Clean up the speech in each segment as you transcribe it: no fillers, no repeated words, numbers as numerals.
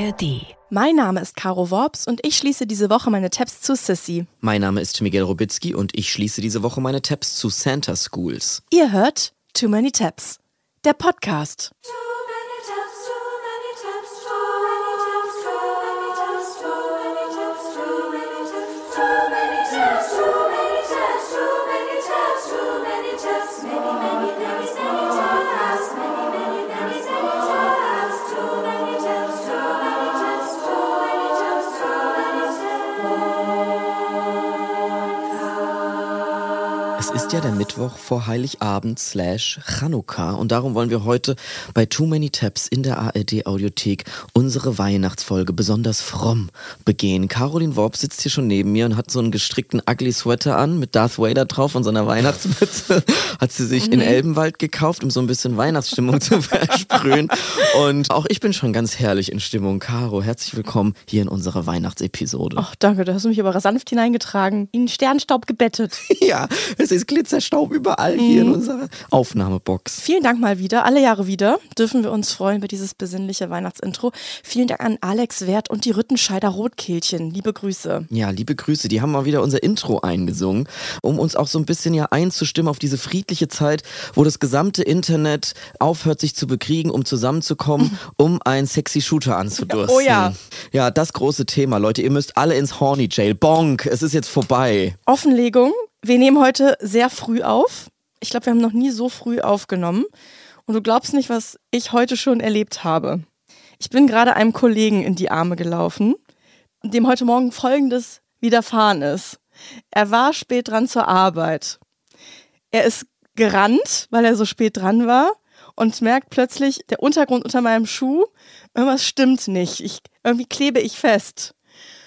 ARD. Mein Name ist Caro Worps und ich schließe diese Woche meine Tabs zu Sissy. Mein Name ist Miguel Robitzky und ich schließe diese Woche meine Tabs zu Santa Schools. Ihr hört Too Many Tabs, der Podcast. Es ist ja der Mittwoch vor Heiligabend / Chanukka und darum wollen wir heute bei Too Many Tabs in der ARD Audiothek unsere Weihnachtsfolge besonders fromm begehen. Caroline Worps sitzt hier schon neben mir und hat so einen gestrickten Ugly Sweater an mit Darth Vader drauf und so einer Weihnachtsmütze. Hat sie sich in Elbenwald gekauft, um so ein bisschen Weihnachtsstimmung zu versprühen. Und auch ich bin schon ganz herrlich in Stimmung. Caro, herzlich willkommen hier in unserer Weihnachtsepisode. Ach, danke, da hast du mich aber sanft hineingetragen, in Sternstaub gebettet. Ja, es ist Glitzerstaub überall hier in unserer Aufnahmebox. Vielen Dank mal wieder, alle Jahre wieder dürfen wir uns freuen über dieses besinnliche Weihnachtsintro. Vielen Dank an Alex Wert und die Rüttenscheider Rotkehlchen. Liebe Grüße. Ja, liebe Grüße. Die haben mal wieder unser Intro eingesungen, um uns auch so ein bisschen ja einzustimmen auf diese friedliche Zeit, wo das gesamte Internet aufhört, sich zu bekriegen, um zusammenzukommen, um einen sexy Shooter anzudursten. Oh ja. Ja, das große Thema, Leute. Ihr müsst alle ins Horny Jail. Bonk, es ist jetzt vorbei. Offenlegung. Wir nehmen heute sehr früh auf. Ich glaube, wir haben noch nie so früh aufgenommen. Und du glaubst nicht, was ich heute schon erlebt habe. Ich bin gerade einem Kollegen in die Arme gelaufen, dem heute Morgen Folgendes widerfahren ist. Er war spät dran zur Arbeit. Er ist gerannt, weil er so spät dran war und merkt plötzlich, der Untergrund unter meinem Schuh, irgendwas stimmt nicht. Irgendwie klebe ich fest.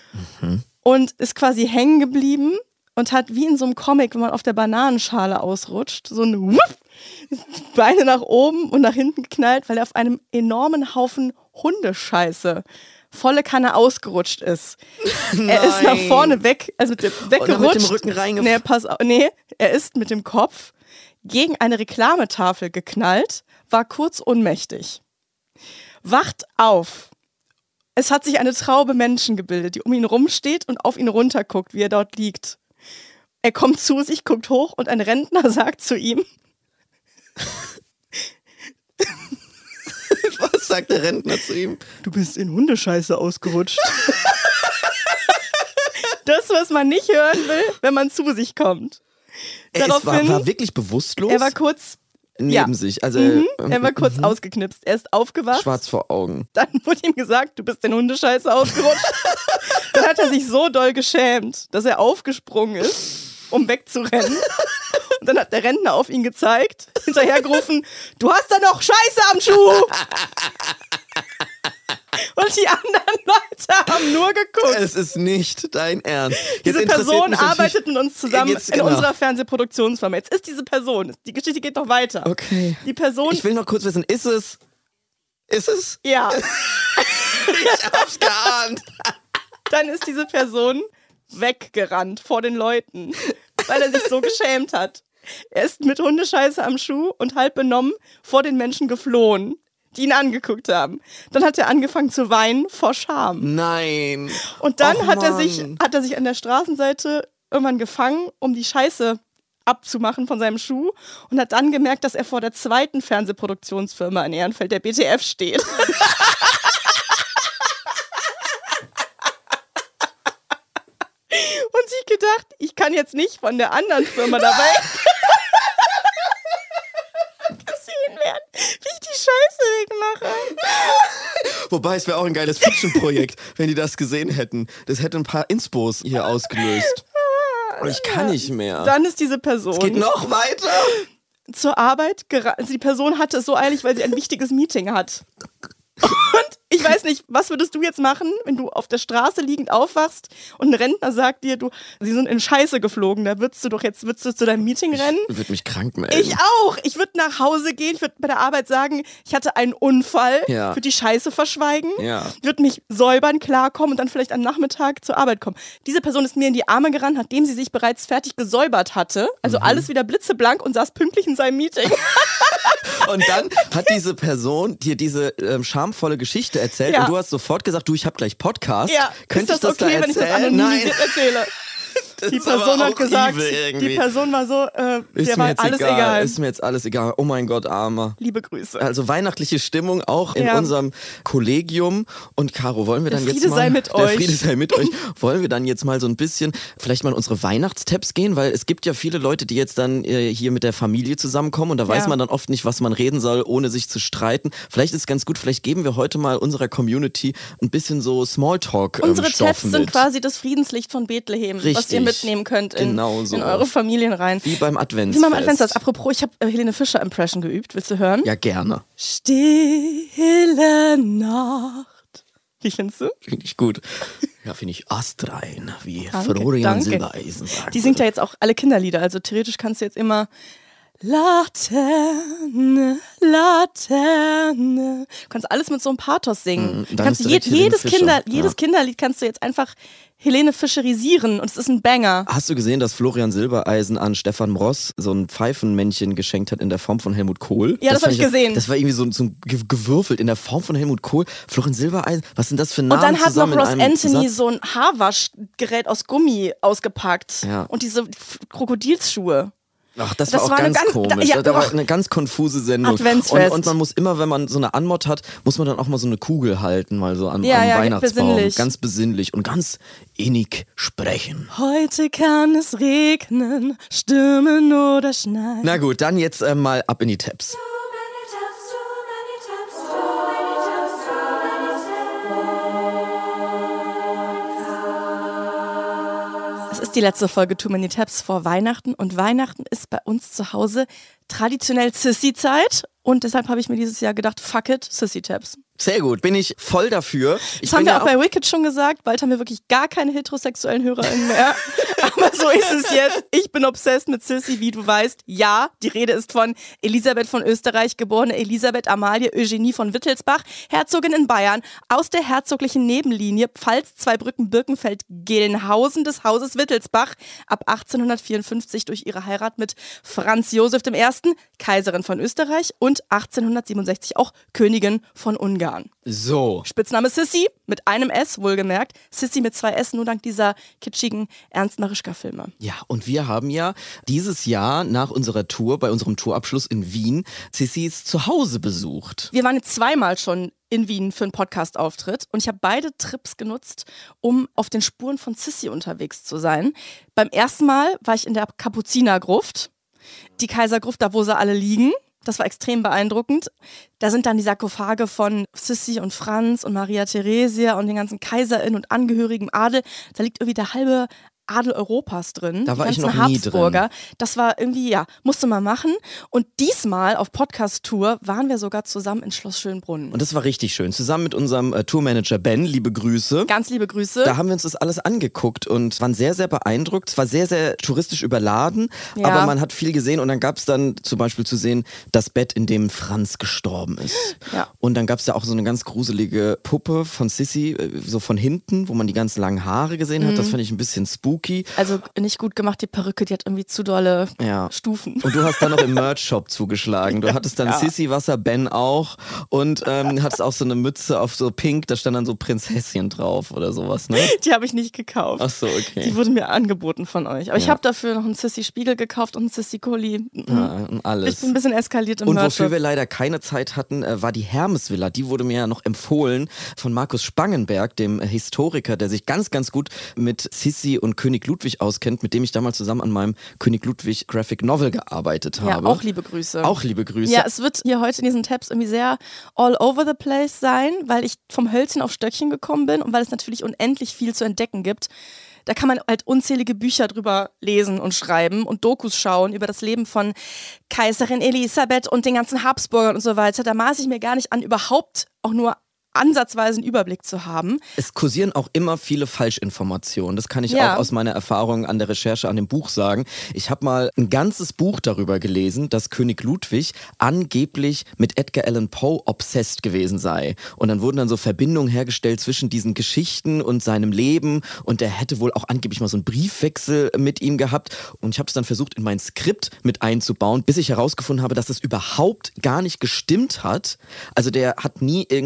Und ist quasi hängen geblieben. Und hat wie in so einem Comic, wenn man auf der Bananenschale ausrutscht, so ein Wupp, Beine nach oben und nach hinten geknallt, weil er auf einem enormen Haufen Hundescheiße volle Kanne ausgerutscht ist. Nein. Er ist nach vorne weg, also weggerutscht. Und mit dem Rücken reingefallen. Nee, er ist mit dem Kopf gegen eine Reklametafel geknallt, war kurz ohnmächtig. Wacht auf. Es hat sich eine Traube Menschen gebildet, die um ihn rumsteht und auf ihn runterguckt, wie er dort liegt. Er kommt zu sich, guckt hoch und ein Rentner sagt zu ihm: Was sagt der Rentner zu ihm? Du bist in Hundescheiße ausgerutscht. Das, was man nicht hören will, wenn man zu sich kommt. War wirklich bewusstlos? Er war kurz neben sich. Also, er war kurz ausgeknipst. Er ist aufgewacht. Schwarz vor Augen. Dann wurde ihm gesagt, du bist in Hundescheiße ausgerutscht. Dann hat er sich so doll geschämt, dass er aufgesprungen ist, um wegzurennen. Und dann hat der Rentner auf ihn gezeigt, hinterhergerufen: Du hast da noch Scheiße am Schuh! Und die anderen Leute haben nur geguckt. Es ist nicht dein Ernst. Diese Person arbeitet mit uns zusammen in unserer Fernsehproduktionsfirma. Jetzt ist diese Person, die Geschichte geht noch weiter. Okay. Die Person. Ich will noch kurz wissen, ist es? Ja. Ich hab's geahnt. Dann ist diese Person weggerannt vor den Leuten, weil er sich so geschämt hat. Er ist mit Hundescheiße am Schuh und halb benommen vor den Menschen geflohen, die ihn angeguckt haben. Dann hat er angefangen zu weinen vor Scham. Nein. Und dann hat er sich an der Straßenseite irgendwann gefangen, um die Scheiße abzumachen von seinem Schuh und hat dann gemerkt, dass er vor der zweiten Fernsehproduktionsfirma in Ehrenfeld, der BTF, steht. Und sich gedacht, ich kann jetzt nicht von der anderen Firma dabei gesehen werden, wie ich die Scheiße wegmache. Wobei, es wäre auch ein geiles Fiction-Projekt, wenn die das gesehen hätten. Das hätte ein paar Inspos hier ausgelöst. Und ich kann nicht mehr. Dann ist diese Person. Es geht noch weiter. Zur Arbeit, also die Person hatte es so eilig, weil sie ein wichtiges Meeting hat. Und ich weiß nicht, was würdest du jetzt machen, wenn du auf der Straße liegend aufwachst und ein Rentner sagt dir, sie sind in Scheiße geflogen, da würdest du zu deinem Meeting rennen? Ich würde mich krank melden. Ich auch. Ich würde nach Hause gehen, ich würde bei der Arbeit sagen, ich hatte einen Unfall, würde die Scheiße verschweigen, würde mich säubern, klarkommen und dann vielleicht am Nachmittag zur Arbeit kommen. Diese Person ist mir in die Arme gerannt, nachdem sie sich bereits fertig gesäubert hatte, also alles wieder blitzeblank und saß pünktlich in seinem Meeting. Und dann hat diese Person dir diese schamvolle Geschichte Geschichte erzählt und du hast sofort gesagt, du, ich habe gleich Podcast. Ja, Könnte ist das ich das okay, da wenn ich das erzählen? anonymisiert erzähle? Die Person hat gesagt, die Person war so, der war alles egal. Ist mir jetzt alles egal. Oh mein Gott, Armer. Liebe Grüße. Also weihnachtliche Stimmung auch in unserem Kollegium. Und Caro, wollen wir dann jetzt mal... Der Friede sei mit euch. Wollen wir dann jetzt mal so ein bisschen vielleicht mal in unsere Weihnachtstapps gehen? Weil es gibt ja viele Leute, die jetzt dann hier mit der Familie zusammenkommen und da weiß man dann oft nicht, was man reden soll, ohne sich zu streiten. Vielleicht ist es ganz gut, vielleicht geben wir heute mal unserer Community ein bisschen so Smalltalk Unsere Stoff Tabs sind mit. quasi das Friedenslicht von Bethlehem, Richtig. was ihr mitnehmen könnt in eure Familien rein. Wie beim Adventsfest. Apropos, ich habe Helene Fischer Impression geübt. Willst du hören? Ja, gerne. Stille Nacht. Wie findest du? Finde ich gut. Ja, finde ich astrein, wie Florian Silbereisen sagt. Die singt ja jetzt auch alle Kinderlieder, also theoretisch kannst du jetzt immer Laterne, Laterne. Du kannst alles mit so einem Pathos singen. Jedes Kinderlied kannst du jetzt einfach Helene Fischerisieren und es ist ein Banger. Hast du gesehen, dass Florian Silbereisen an Stefan Mross so ein Pfeifenmännchen geschenkt hat in der Form von Helmut Kohl? Ja, das habe ich gesehen. Das war irgendwie so gewürfelt in der Form von Helmut Kohl. Florian Silbereisen, was sind das für Namen? Und dann hat noch Ross Anthony so ein Haarwaschgerät aus Gummi ausgepackt. Ja. Und diese Krokodilsschuhe. Ach, das war auch ganz komisch. Da war eine ganz konfuse Sendung. Adventsfest. Und man muss immer, wenn man so eine Anmod hat, muss man dann auch mal so eine Kugel halten, mal so am Weihnachtsbaum. Besinnlich. Ganz besinnlich und ganz innig sprechen. Heute kann es regnen, stürmen oder schneien. Na gut, dann jetzt mal ab in die Tabs. Es ist die letzte Folge Too Many Tabs vor Weihnachten und Weihnachten ist bei uns zu Hause traditionell Sissy-Zeit und deshalb habe ich mir dieses Jahr gedacht, fuck it, Sissy-Tabs. Sehr gut, bin ich voll dafür. Das haben wir auch bei Wicked schon gesagt, bald haben wir wirklich gar keine heterosexuellen HörerInnen mehr. Aber so ist es jetzt. Ich bin obsessed mit Sissy, wie du weißt. Ja, die Rede ist von Elisabeth von Österreich, geborene Elisabeth Amalie Eugenie von Wittelsbach, Herzogin in Bayern, aus der herzoglichen Nebenlinie Pfalz, Zweibrücken, Birkenfeld, Gelnhausen des Hauses Wittelsbach, ab 1854 durch ihre Heirat mit Franz Josef I., Kaiserin von Österreich und 1867 auch Königin von Ungarn. So. Spitzname Sissy, mit einem S, wohlgemerkt. Sissy mit 2 S, nur dank dieser kitschigen Ernst Marischka-Filme. Ja, und wir haben ja dieses Jahr nach unserer Tour, bei unserem Tourabschluss in Wien, Sissys Zuhause besucht. Wir waren jetzt 2-mal schon in Wien für einen Podcast-Auftritt und ich habe beide Trips genutzt, um auf den Spuren von Sissy unterwegs zu sein. Beim ersten Mal war ich in der Kapuzinergruft, die Kaisergruft, da wo sie alle liegen. Das war extrem beeindruckend. Da sind dann die Sarkophage von Sissi und Franz und Maria Theresia und den ganzen KaiserInnen und Angehörigen Adel. Da liegt irgendwie der halbe Adel Europas drin. Da war ich noch nie Habsburger. drin. Das war irgendwie, ja, musste man machen. Und diesmal auf Podcast-Tour waren wir sogar zusammen in Schloss Schönbrunn. Und das war richtig schön. Zusammen mit unserem Tourmanager Ben, liebe Grüße. Ganz liebe Grüße. Da haben wir uns das alles angeguckt und waren sehr, sehr beeindruckt. Es war sehr, sehr touristisch überladen, aber man hat viel gesehen und dann gab es dann zum Beispiel zu sehen, das Bett, in dem Franz gestorben ist. Ja. Und dann gab es ja auch so eine ganz gruselige Puppe von Sissy, so von hinten, wo man die ganz langen Haare gesehen hat. Das fand ich ein bisschen spooky. Also nicht gut gemacht, die Perücke, die hat irgendwie zu dolle Stufen. Und du hast dann noch im Merch-Shop zugeschlagen. Du hattest dann Sissy-Wasser, Ben auch und hattest auch so eine Mütze auf so pink, da stand dann so Prinzesschen drauf oder sowas, ne? Die habe ich nicht gekauft. Ach so, okay. Die wurde mir angeboten von euch. Aber ich habe dafür noch einen Sissy-Spiegel gekauft und einen Sissy-Kuli. Ja, alles. Ich bin ein bisschen eskaliert im Und Merch-Shop. wofür wir leider keine Zeit hatten, war die Hermesvilla. Die wurde mir ja noch empfohlen von Markus Spangenberg, dem Historiker, der sich ganz, ganz gut mit Sissy und König Ludwig auskennt, mit dem ich damals zusammen an meinem König Ludwig Graphic Novel gearbeitet habe. Ja, auch liebe Grüße. Auch liebe Grüße. Ja, es wird hier heute in diesen Tabs irgendwie sehr all over the place sein, weil ich vom Hölzchen auf Stöckchen gekommen bin und weil es natürlich unendlich viel zu entdecken gibt. Da kann man halt unzählige Bücher drüber lesen und schreiben und Dokus schauen über das Leben von Kaiserin Elisabeth und den ganzen Habsburgern und so weiter. Da maße ich mir gar nicht an, überhaupt auch nur ansatzweise einen Überblick zu haben. Es kursieren auch immer viele Falschinformationen. Das kann ich auch aus meiner Erfahrung an der Recherche an dem Buch sagen. Ich habe mal ein ganzes Buch darüber gelesen, dass König Ludwig angeblich mit Edgar Allan Poe obsessed gewesen sei. Und dann wurden dann so Verbindungen hergestellt zwischen diesen Geschichten und seinem Leben. Und er hätte wohl auch angeblich mal so einen Briefwechsel mit ihm gehabt. Und ich habe es dann versucht, in mein Skript mit einzubauen, bis ich herausgefunden habe, dass das überhaupt gar nicht gestimmt hat. Also der hat nie irgendwie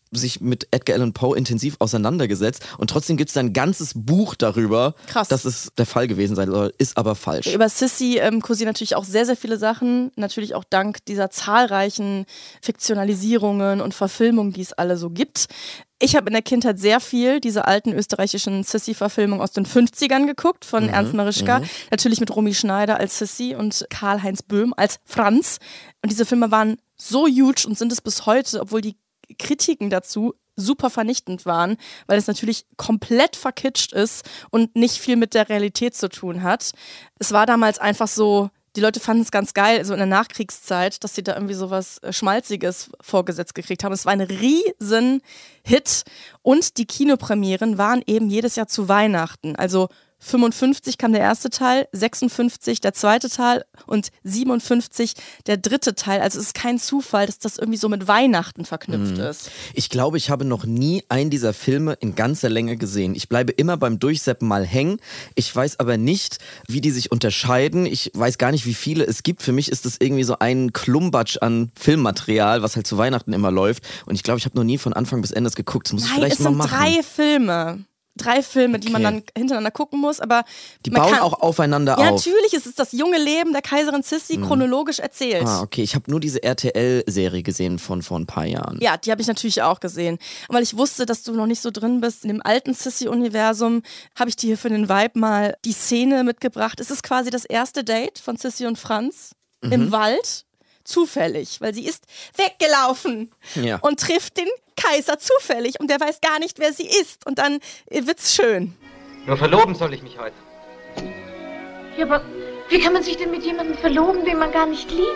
sich mit Edgar Allan Poe intensiv auseinandergesetzt und trotzdem gibt es ein ganzes Buch darüber, dass es der Fall gewesen sein soll, ist aber falsch. Über Sissy kursieren natürlich auch sehr, sehr viele Sachen, natürlich auch dank dieser zahlreichen Fiktionalisierungen und Verfilmungen, die es alle so gibt. Ich habe in der Kindheit sehr viel diese alten österreichischen Sissy-Verfilmungen aus den 50ern geguckt, von Ernst Marischka. Natürlich mit Romy Schneider als Sissy und Karl-Heinz Böhm als Franz. Und diese Filme waren so huge und sind es bis heute, obwohl die Kritiken dazu super vernichtend waren, weil es natürlich komplett verkitscht ist und nicht viel mit der Realität zu tun hat. Es war damals einfach so, die Leute fanden es ganz geil, so in der Nachkriegszeit, dass sie da irgendwie sowas Schmalziges vorgesetzt gekriegt haben. Es war ein riesen Hit und die Kinopremieren waren eben jedes Jahr zu Weihnachten. Also 55 kam der erste Teil, 56 der zweite Teil und 57 der dritte Teil. Also es ist kein Zufall, dass das irgendwie so mit Weihnachten verknüpft ist. Ich glaube, ich habe noch nie einen dieser Filme in ganzer Länge gesehen. Ich bleibe immer beim Durchseppen mal hängen. Ich weiß aber nicht, wie die sich unterscheiden. Ich weiß gar nicht, wie viele es gibt. Für mich ist das irgendwie so ein Klumpatsch an Filmmaterial, was halt zu Weihnachten immer läuft. Und ich glaube, ich habe noch nie von Anfang bis Ende das geguckt. Das muss ich vielleicht mal machen. Nein, es sind 3 Filme, die man dann hintereinander gucken muss, aber die bauen auch aufeinander auf. Ja, natürlich, es ist das junge Leben der Kaiserin Sissy chronologisch erzählt. Ah, okay, ich habe nur diese RTL-Serie gesehen von vor ein paar Jahren. Ja, die habe ich natürlich auch gesehen. Weil ich wusste, dass du noch nicht so drin bist in dem alten Sissy-Universum, habe ich dir hier für den Vibe mal die Szene mitgebracht. Es ist quasi das erste Date von Sissy und Franz im Wald. Zufällig, weil sie ist weggelaufen und trifft den Kaiser zufällig und der weiß gar nicht, wer sie ist. Und dann wird's schön. Nur verloben soll ich mich heute. Ja, aber wie kann man sich denn mit jemandem verloben, den man gar nicht liebt?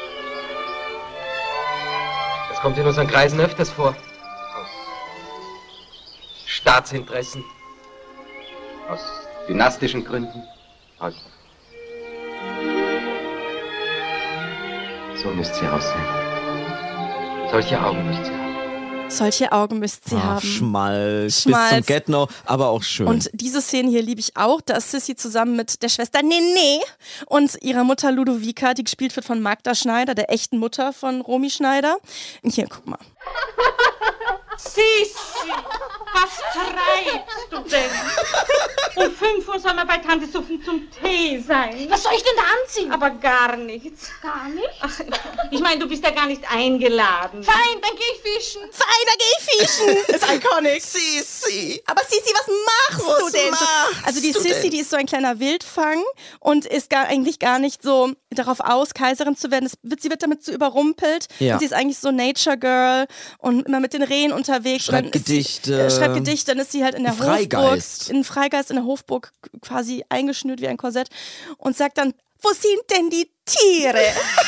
Das kommt in unseren Kreisen öfters vor. Aus Staatsinteressen. Aus dynastischen Gründen. Aus... So müsst sie aussehen. Solche Augen müsst sie haben. Solche Augen müsst sie haben. Schmalz. Bis zum Get-No, aber auch schön. Und diese Szene hier liebe ich auch. Da ist Sissy zusammen mit der Schwester Nene und ihrer Mutter Ludovica, die gespielt wird von Magda Schneider, der echten Mutter von Romy Schneider. Und hier, guck mal. Sissi, was treibst du denn? Um 5 Uhr soll man bei Tante Sophie zum Tee sein. Was soll ich denn da anziehen? Aber gar nichts. Gar nicht? Ach, ich meine, du bist ja gar nicht eingeladen. Fein, dann geh ich fischen. Fein, dann geh ich fischen. Ist iconic. Sissi. Aber Sissi, was machst du denn? Also die Sissi, die ist so ein kleiner Wildfang und ist eigentlich gar nicht so darauf aus, Kaiserin zu werden. Sie wird damit so überrumpelt. Ja. Und sie ist eigentlich so Nature Girl und immer mit den Rehen unterwegs. Schreibt Gedichte. Schreibt Gedichte, dann ist sie halt in der Freigeist. Freigeist in der Hofburg quasi eingeschnürt wie ein Korsett und sagt dann, wo sind denn die Tiere?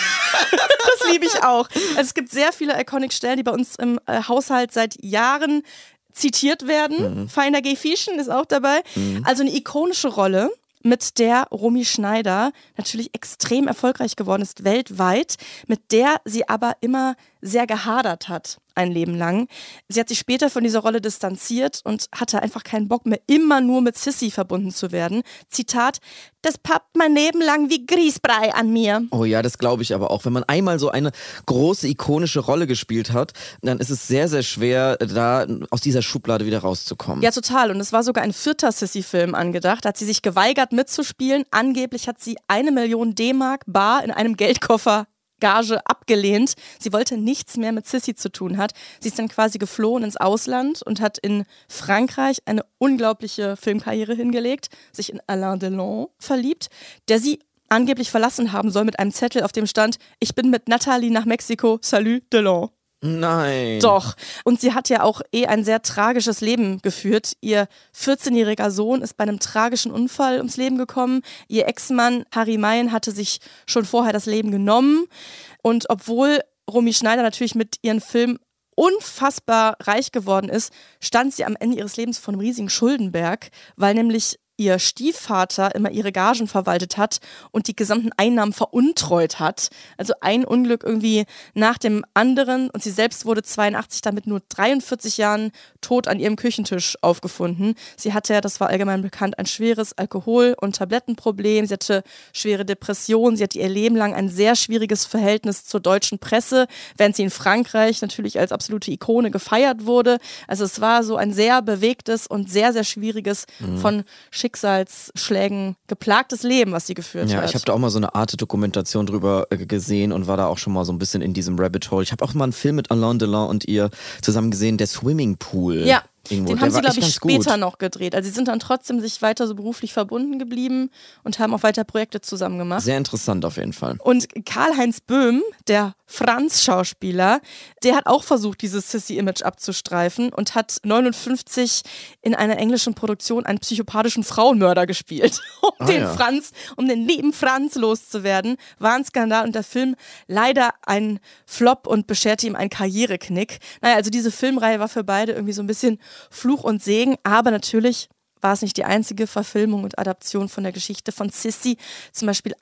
Das liebe ich auch. Also es gibt sehr viele Iconic-Stellen, die bei uns im Haushalt seit Jahren zitiert werden. Feiner Geh Fischen ist auch dabei. Also eine ikonische Rolle, mit der Romy Schneider natürlich extrem erfolgreich geworden ist, weltweit, mit der sie aber immer sehr gehadert hat, ein Leben lang. Sie hat sich später von dieser Rolle distanziert und hatte einfach keinen Bock mehr, immer nur mit Sissy verbunden zu werden. Zitat, das pappt mein Leben lang wie Grießbrei an mir. Oh ja, das glaube ich aber auch. Wenn man einmal so eine große, ikonische Rolle gespielt hat, dann ist es sehr, sehr schwer, da aus dieser Schublade wieder rauszukommen. Ja, total. Und es war sogar ein 4. Sissy-Film angedacht. Da hat sie sich geweigert mitzuspielen. Angeblich hat sie 1 Million D-Mark bar in einem Geldkoffer Gage abgelehnt. Sie wollte nichts mehr mit Sissy zu tun haben. Sie ist dann quasi geflohen ins Ausland und hat in Frankreich eine unglaubliche Filmkarriere hingelegt, sich in Alain Delon verliebt, der sie angeblich verlassen haben soll mit einem Zettel, auf dem stand, ich bin mit Nathalie nach Mexiko, salut Delon. Nein. Doch. Und sie hat ja auch ein sehr tragisches Leben geführt. Ihr 14-jähriger Sohn ist bei einem tragischen Unfall ums Leben gekommen. Ihr Ex-Mann Harry Mayen hatte sich schon vorher das Leben genommen. Und obwohl Romy Schneider natürlich mit ihren Filmen unfassbar reich geworden ist, stand sie am Ende ihres Lebens vor einem riesigen Schuldenberg, weil nämlich ihr Stiefvater immer ihre Gagen verwaltet hat und die gesamten Einnahmen veruntreut hat. Also ein Unglück irgendwie nach dem anderen und sie selbst wurde 82 dann mit nur 43 Jahren tot an ihrem Küchentisch aufgefunden. Sie hatte ja, das war allgemein bekannt, ein schweres Alkohol- und Tablettenproblem. Sie hatte schwere Depressionen. Sie hatte ihr Leben lang ein sehr schwieriges Verhältnis zur deutschen Presse, während sie in Frankreich natürlich als absolute Ikone gefeiert wurde. Also es war so ein sehr bewegtes und sehr, sehr schwieriges, von Schicksalsschlägen geplagtes Leben, was sie geführt hat. Ja, ich habe da auch mal so eine Art Dokumentation drüber gesehen und war da auch schon mal so ein bisschen in diesem Rabbit Hole. Ich habe auch mal einen Film mit Alain Delon und ihr zusammen gesehen, der Swimmingpool. Ja. Irgendwo. Den haben sie, glaube ich, später gut. noch gedreht. Also sie sind dann trotzdem sich weiter so beruflich verbunden geblieben und haben auch weiter Projekte zusammen gemacht. Sehr interessant auf jeden Fall. Und Karl-Heinz Böhm, der Franz-Schauspieler, der hat auch versucht, dieses Sissy-Image abzustreifen und hat 59 in einer englischen Produktion einen psychopathischen Frauenmörder gespielt, um den lieben Franz loszuwerden. War ein Skandal und der Film leider ein Flop und bescherte ihm einen Karriereknick. Naja, also diese Filmreihe war für beide irgendwie so ein bisschen Fluch und Segen, aber natürlich war es nicht die einzige Verfilmung und Adaption von der Geschichte von Sissy. Zum Beispiel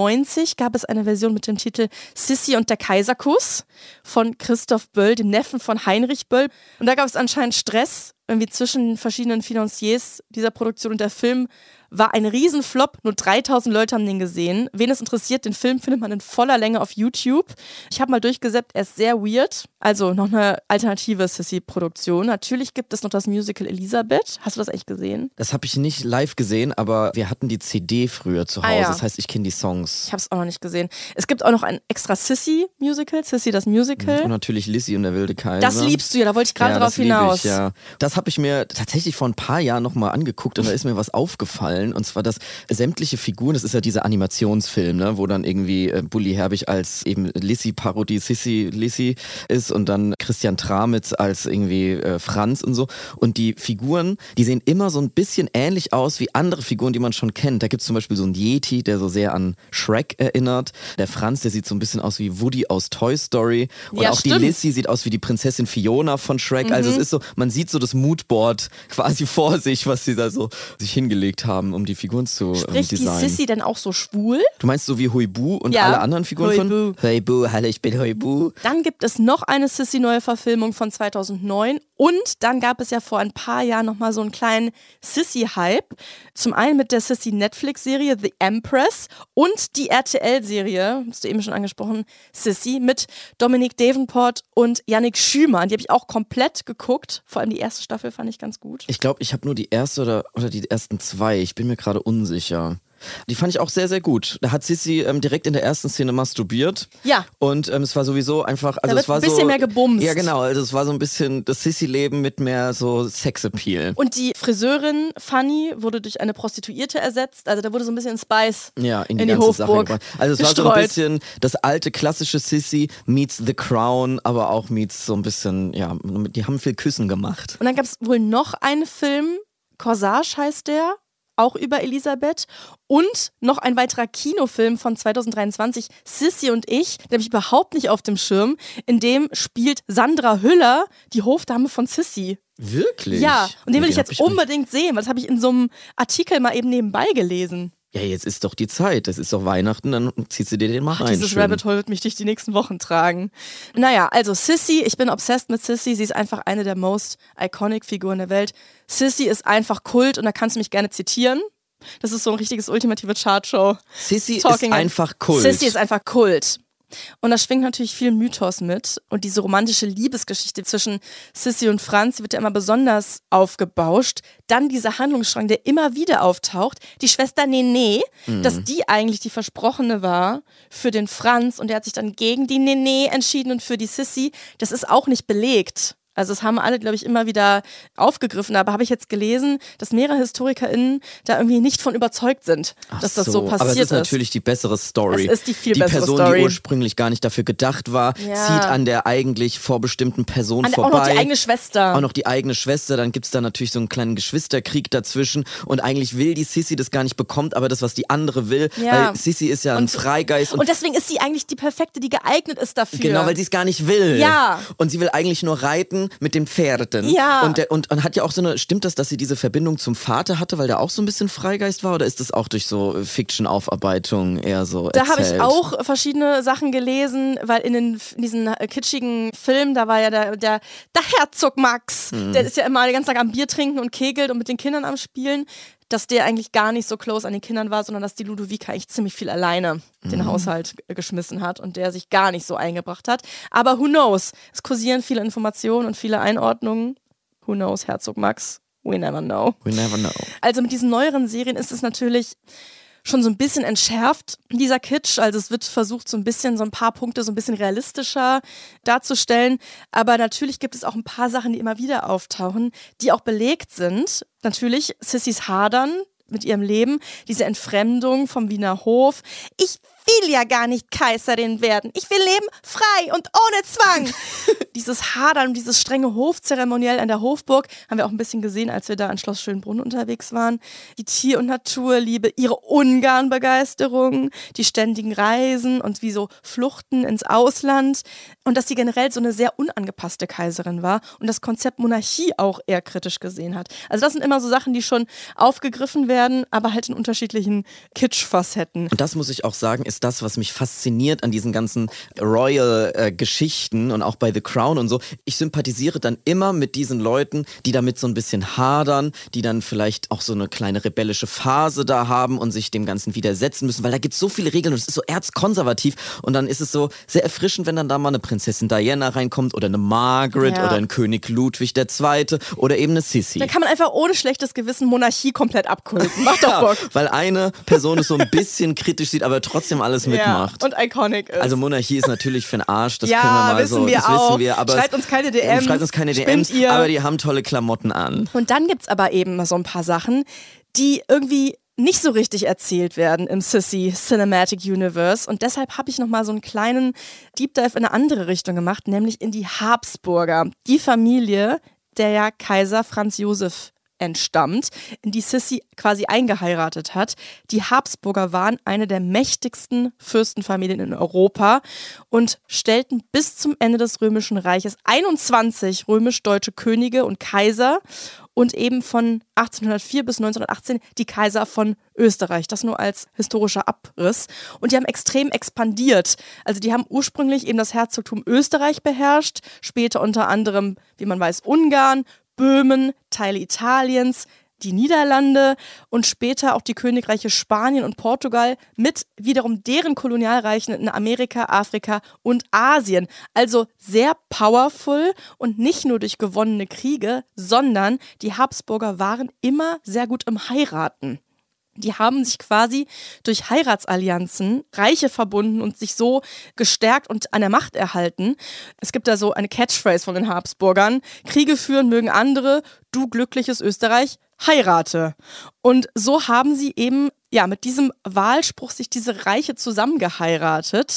91 gab es eine Version mit dem Titel Sissy und der Kaiserkuss von Christoph Böll, dem Neffen von Heinrich Böll. Und da gab es anscheinend Stress irgendwie zwischen verschiedenen Financiers dieser Produktion und der Film war ein Riesenflop. Nur 3000 Leute haben den gesehen. Wen es interessiert, den Film findet man in voller Länge auf YouTube. Ich habe mal durchgesäppt, er ist sehr weird. Also noch eine alternative Sissy-Produktion. Natürlich gibt es noch das Musical Elisabeth. Hast du das eigentlich gesehen? Das habe ich nicht live gesehen, aber wir hatten die CD früher zu Hause. Das heißt, ich kenne die Songs. Ich habe es auch noch nicht gesehen. Es gibt auch noch ein extra Sissy-Musical, Sissy das Musical. Und natürlich Lizzie und der wilde Kaiser. Das liebst du ja, da wollte ich gerade drauf hinaus. Das habe ich mir tatsächlich vor ein paar Jahren nochmal angeguckt und da ist mir was aufgefallen. Und zwar, dass sämtliche Figuren, das ist ja dieser Animationsfilm, ne, wo dann irgendwie Bully Herbig als eben Lizzie-Parodie Sissy Lizzie ist und dann Christian Tramitz als irgendwie Franz und so. Und die Figuren, die sehen immer so ein bisschen ähnlich aus wie andere Figuren, die man schon kennt. Da gibt es zum Beispiel so einen Yeti, der so sehr an Shrek erinnert. Der Franz, der sieht so ein bisschen aus wie Woody aus Toy Story. Und auch stimmt. die Lizzie sieht aus wie die Prinzessin Fiona von Shrek. Also es ist so, man sieht so das Moodboard quasi vor sich, was sie da so sich hingelegt haben, um die Figuren zu Spricht designen. die Sissy denn auch so schwul? Du meinst so wie Huibu und alle anderen Figuren von Huibu, hallo, ich bin Huibu. Dann gibt es noch eine Sissy-neue Verfilmung von 2009 und dann gab es ja vor ein paar Jahren nochmal so einen kleinen Sissy-Hype. Zum einen mit der Sissy-Netflix-Serie The Empress und die RTL-Serie, hast du eben schon angesprochen, Sissy, mit Dominique Davenport und Yannick Schümann. Die habe ich auch komplett geguckt. Vor allem die erste Staffel fand ich ganz gut. Ich glaube, ich habe nur die erste oder die ersten zwei. Ich bin mir gerade unsicher. Die fand ich auch sehr, sehr gut. Da hat Sissy direkt in der ersten Szene masturbiert. Ja. Und es war sowieso einfach, also da es war ein bisschen so, mehr gebumst. Ja, genau. Also es war so ein bisschen das Sissy-Leben mit mehr so Sexappeal. Und die Friseurin Fanny wurde durch eine Prostituierte ersetzt. Also da wurde so ein bisschen Spice in die ganze Hofburg Sache gebracht. Also es gestreut. war so ein bisschen das alte klassische Sissy meets The Crown, aber auch meets so ein bisschen, ja, die haben viel Küssen gemacht. Und dann gab es wohl noch einen Film, Corsage heißt der, auch über Elisabeth. Und noch ein weiterer Kinofilm von 2023, Sissy und ich, den habe ich überhaupt nicht auf dem Schirm. In dem spielt Sandra Hüller, die Hofdame von Sissy. Wirklich? Ja, und den will ich jetzt nicht. unbedingt sehen, weil das habe ich in so einem Artikel mal eben nebenbei gelesen. Ja, jetzt ist doch die Zeit. Das ist doch Weihnachten, dann ziehst du dir den mal rein. Dieses schön. Rabbit Hole wird mich durch die nächsten Wochen tragen. Naja, also Sissy, ich bin obsessed mit Sissy. Sie ist einfach eine der most iconic Figuren der Welt. Sissy ist einfach Kult und da kannst du mich gerne zitieren. Das ist so ein richtiges ultimative Chartshow. Sissy ist einfach Kult. Sissy ist einfach Kult. Und da schwingt natürlich viel Mythos mit. Und diese romantische Liebesgeschichte zwischen Sissy und Franz, die wird ja immer besonders aufgebauscht. Dann dieser Handlungsstrang, der immer wieder auftaucht. Die Schwester Nene, dass die eigentlich die Versprochene war für den Franz. Und der hat sich dann gegen die Nene entschieden und für die Sissy. Das ist auch nicht belegt. Also das haben alle, glaube ich, immer wieder aufgegriffen. Aber habe ich jetzt gelesen, dass mehrere HistorikerInnen da irgendwie nicht von überzeugt sind, dass das so passiert ist. Aber es ist natürlich die bessere Story. Es ist die viel bessere Person, Story. Die ursprünglich gar nicht dafür gedacht war, zieht an der eigentlich vorbestimmten Person vorbei. Auch noch die eigene Schwester. Auch noch die eigene Schwester. Dann gibt es da natürlich so einen kleinen Geschwisterkrieg dazwischen. Und eigentlich will die Sissy das gar nicht, bekommt aber das, was die andere will. Ja. Weil Sissy ist ja ein Freigeist. Und deswegen ist sie eigentlich die Perfekte, die geeignet ist dafür. Genau, weil sie es gar nicht will. Ja. Und sie will eigentlich nur reiten Ding mit den Pferden. Ja. Und hat ja auch so eine, stimmt das, dass sie diese Verbindung zum Vater hatte, weil der auch so ein bisschen Freigeist war, oder ist das auch durch so Fiction-Aufarbeitung eher so erzählt? Da habe ich auch verschiedene Sachen gelesen, weil in diesen kitschigen Filmen, da war ja der Herzog Max, der ist ja immer den ganzen Tag am Bier trinken und kegelt und mit den Kindern am Spielen, dass der eigentlich gar nicht so close an den Kindern war, sondern dass die Ludovica eigentlich ziemlich viel alleine den Haushalt geschmissen hat und der sich gar nicht so eingebracht hat. Aber who knows? Es kursieren viele Informationen und viele Einordnungen. Who knows, Herzog Max? We never know. We never know. Also mit diesen neueren Serien ist es natürlich schon so ein bisschen entschärft, dieser Kitsch. Also es wird versucht, so ein paar Punkte so ein bisschen realistischer darzustellen. Aber natürlich gibt es auch ein paar Sachen, die immer wieder auftauchen, die auch belegt sind. Natürlich Sissys Hadern mit ihrem Leben, diese Entfremdung vom Wiener Hof. Ich will ja gar nicht Kaiserin werden. Ich will leben frei und ohne Zwang. Dieses Hadern und dieses strenge Hofzeremoniell an der Hofburg haben wir auch ein bisschen gesehen, als wir da an Schloss Schönbrunn unterwegs waren. Die Tier- und Naturliebe, ihre Ungarn-Begeisterung, die ständigen Reisen und wie so Fluchten ins Ausland. Und dass sie generell so eine sehr unangepasste Kaiserin war und das Konzept Monarchie auch eher kritisch gesehen hat. Also das sind immer so Sachen, die schon aufgegriffen werden, aber halt in unterschiedlichen Kitsch-Facetten. Und das muss ich auch sagen, ist das, was mich fasziniert an diesen ganzen Royal-Geschichten und auch bei The Crown und so. Ich sympathisiere dann immer mit diesen Leuten, die damit so ein bisschen hadern, die dann vielleicht auch so eine kleine rebellische Phase da haben und sich dem Ganzen widersetzen müssen, weil da gibt es so viele Regeln und es ist so erzkonservativ und dann ist es so sehr erfrischend, wenn dann da mal eine Prinzessin Diana reinkommt oder eine Margaret oder ein König Ludwig II. Oder eben eine Sissi. Da kann man einfach ohne schlechtes Gewissen Monarchie komplett abkulten. Macht doch Bock. Weil eine Person es so ein bisschen kritisch sieht, aber trotzdem alles mitmacht. Und iconic ist. Also Monarchie ist natürlich für den Arsch, das können wir mal so, das wissen wir. Aber schreibt uns keine DMs. Schreibt uns keine DMs, aber die haben tolle Klamotten an. Und dann gibt's aber eben so ein paar Sachen, die irgendwie nicht so richtig erzählt werden im Sissy Cinematic Universe. Und deshalb habe ich nochmal so einen kleinen Deep Dive in eine andere Richtung gemacht, nämlich in die Habsburger. Die Familie, der ja Kaiser Franz Josef entstammt, in die Sissy quasi eingeheiratet hat. Die Habsburger waren eine der mächtigsten Fürstenfamilien in Europa und stellten bis zum Ende des Römischen Reiches 21 römisch-deutsche Könige und Kaiser und eben von 1804 bis 1918 die Kaiser von Österreich. Das nur als historischer Abriss. Und die haben extrem expandiert. Also die haben ursprünglich eben das Herzogtum Österreich beherrscht, später unter anderem, wie man weiß, Ungarn, Böhmen, Teile Italiens, die Niederlande und später auch die Königreiche Spanien und Portugal mit wiederum deren Kolonialreichen in Amerika, Afrika und Asien. Also sehr powerful und nicht nur durch gewonnene Kriege, sondern die Habsburger waren immer sehr gut im Heiraten. Die haben sich quasi durch Heiratsallianzen Reiche verbunden und sich so gestärkt und an der Macht erhalten. Es gibt da so eine Catchphrase von den Habsburgern: Kriege führen mögen andere, du glückliches Österreich, heirate. Und so haben sie eben mit diesem Wahlspruch sich diese Reiche zusammengeheiratet.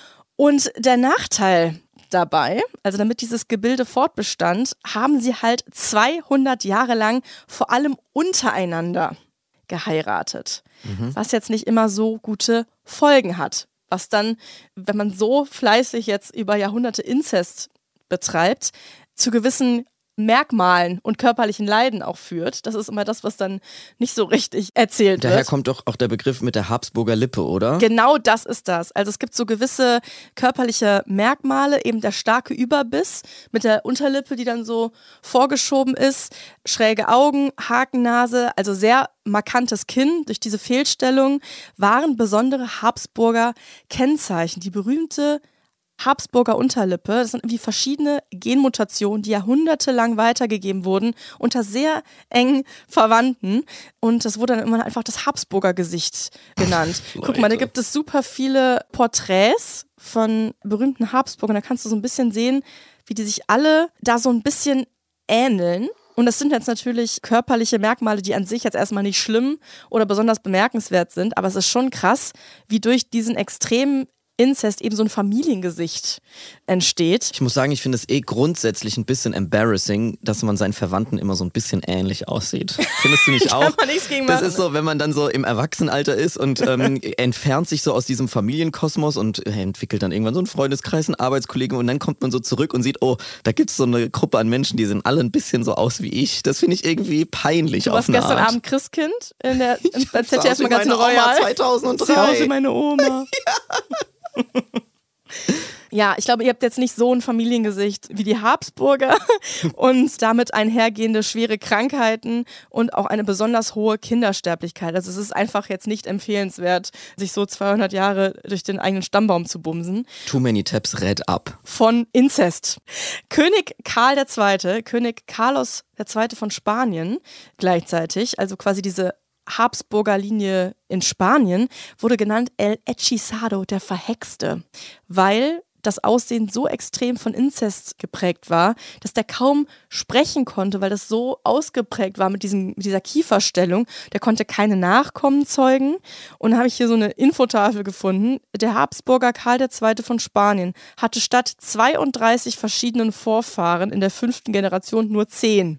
Und der Nachteil dabei, also damit dieses Gebilde fortbestand, haben sie halt 200 Jahre lang vor allem untereinander geheiratet, was jetzt nicht immer so gute Folgen hat. Was dann, wenn man so fleißig jetzt über Jahrhunderte Inzest betreibt, zu gewissen Merkmalen und körperlichen Leiden auch führt. Das ist immer das, was dann nicht so richtig erzählt wird. Daher kommt doch auch der Begriff mit der Habsburger Lippe, oder? Genau das ist das. Also es gibt so gewisse körperliche Merkmale, eben der starke Überbiss mit der Unterlippe, die dann so vorgeschoben ist, schräge Augen, Hakennase, also sehr markantes Kinn durch diese Fehlstellung, waren besondere Habsburger Kennzeichen. Die berühmte Habsburger Unterlippe, das sind irgendwie verschiedene Genmutationen, die jahrhundertelang weitergegeben wurden unter sehr engen Verwandten, und das wurde dann immer einfach das Habsburger Gesicht genannt. Guck mal, da gibt es super viele Porträts von berühmten Habsburgern, da kannst du so ein bisschen sehen, wie die sich alle da so ein bisschen ähneln. Und das sind jetzt natürlich körperliche Merkmale, die an sich jetzt erstmal nicht schlimm oder besonders bemerkenswert sind, aber es ist schon krass, wie durch diesen extremen Inzest eben so ein Familiengesicht entsteht. Ich muss sagen, ich finde es grundsätzlich ein bisschen embarrassing, dass man seinen Verwandten immer so ein bisschen ähnlich aussieht. Findest du nicht auch? Kann man nichts gegen machen. Das ist so, wenn man dann so im Erwachsenenalter ist und entfernt sich so aus diesem Familienkosmos und entwickelt dann irgendwann so einen Freundeskreis, einen Arbeitskollegen und dann kommt man so zurück und sieht, oh, da gibt es so eine Gruppe an Menschen, die sehen alle ein bisschen so aus wie ich. Das finde ich irgendwie peinlich. Du warst gestern Abend Christkind im ZDF-Magazin Royal. 2003. Sieht aus wie meine Oma. Ja, ich glaube, ihr habt jetzt nicht so ein Familiengesicht wie die Habsburger und damit einhergehende schwere Krankheiten und auch eine besonders hohe Kindersterblichkeit. Also es ist einfach jetzt nicht empfehlenswert, sich so 200 Jahre durch den eigenen Stammbaum zu bumsen. Too Many Tabs Red Up. Von Inzest. König Karl II., König Carlos II. Von Spanien gleichzeitig, also quasi diese Habsburger Linie in Spanien, wurde genannt El Hechizado, der Verhexte, weil das Aussehen so extrem von Inzest geprägt war, dass der kaum sprechen konnte, weil das so ausgeprägt war mit dieser Kieferstellung. Der konnte keine Nachkommen zeugen. Und dann habe ich hier so eine Infotafel gefunden. Der Habsburger Karl II. Von Spanien hatte statt 32 verschiedenen Vorfahren in der 5. Generation nur 10.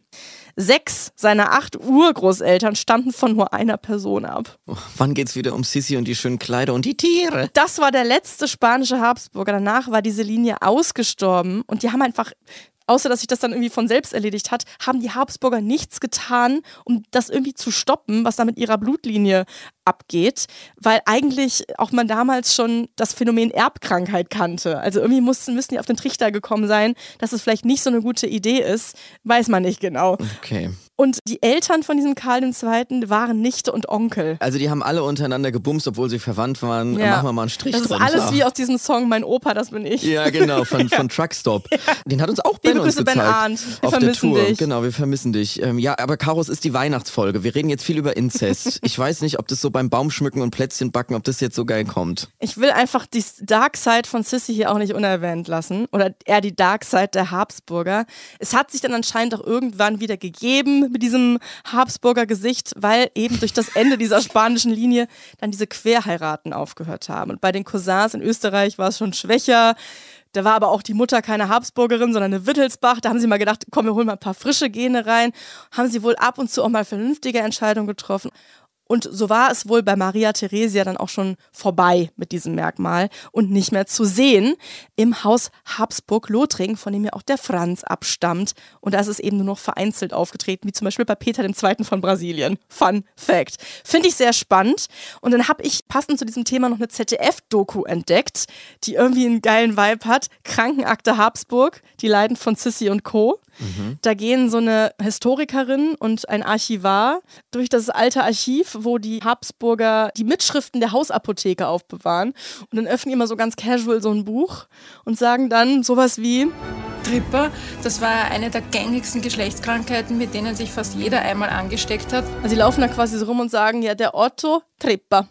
6 seiner 8 Urgroßeltern stammten von nur einer Person ab. Oh, wann geht's wieder um Sissi und die schönen Kleider und die Tiere? Das war der letzte spanische Habsburger. Danach war diese Linie ausgestorben und die haben einfach, außer dass sich das dann irgendwie von selbst erledigt hat, haben die Habsburger nichts getan, um das irgendwie zu stoppen, was da mit ihrer Blutlinie abgeht, weil eigentlich auch man damals schon das Phänomen Erbkrankheit kannte. Also irgendwie müssen die auf den Trichter gekommen sein, dass es vielleicht nicht so eine gute Idee ist, weiß man nicht genau. Okay. Und die Eltern von diesem Karl II. Waren Nichte und Onkel. Also die haben alle untereinander gebumst, obwohl sie verwandt waren. Ja. Machen wir mal einen Strich drunter. Das ist alles wie aus diesem Song Mein Opa, das bin ich. Ja, genau, von Truckstop. Ja. Den hat uns auch Ben uns gezeigt. Ben Arndt. Wir auf vermissen der Tour. dich. Genau, wir vermissen dich. Ja, aber Karos ist die Weihnachtsfolge. Wir reden jetzt viel über Inzest. Ich weiß nicht, ob das so beim Baumschmücken und Plätzchen backen, ob das jetzt so geil kommt. Ich will einfach die Dark Side von Sissi hier auch nicht unerwähnt lassen. Oder eher die Dark Side der Habsburger. Es hat sich dann anscheinend auch irgendwann wieder gegeben mit diesem Habsburger Gesicht, weil eben durch das Ende dieser spanischen Linie dann diese Querheiraten aufgehört haben. Und bei den Cousins in Österreich war es schon schwächer. Da war aber auch die Mutter keine Habsburgerin, sondern eine Wittelsbach. Da haben sie mal gedacht, komm, wir holen mal ein paar frische Gene rein. Haben sie wohl ab und zu auch mal vernünftige Entscheidungen getroffen. Und so war es wohl bei Maria Theresia dann auch schon vorbei mit diesem Merkmal und nicht mehr zu sehen im Haus Habsburg-Lothringen, von dem ja auch der Franz abstammt. Und da ist es eben nur noch vereinzelt aufgetreten, wie zum Beispiel bei Peter II. Von Brasilien. Fun Fact. Finde ich sehr spannend. Und dann habe ich passend zu diesem Thema noch eine ZDF-Doku entdeckt, die irgendwie einen geilen Vibe hat. Krankenakte Habsburg, die Leiden von Sissi und Co. Da gehen so eine Historikerin und ein Archivar durch das alte Archiv, wo die Habsburger die Mitschriften der Hausapotheke aufbewahren. Und dann öffnen die immer so ganz casual so ein Buch und sagen dann sowas wie: Tripper, das war eine der gängigsten Geschlechtskrankheiten, mit denen sich fast jeder einmal angesteckt hat. Also sie laufen da quasi so rum und sagen, ja, der Otto Tripper.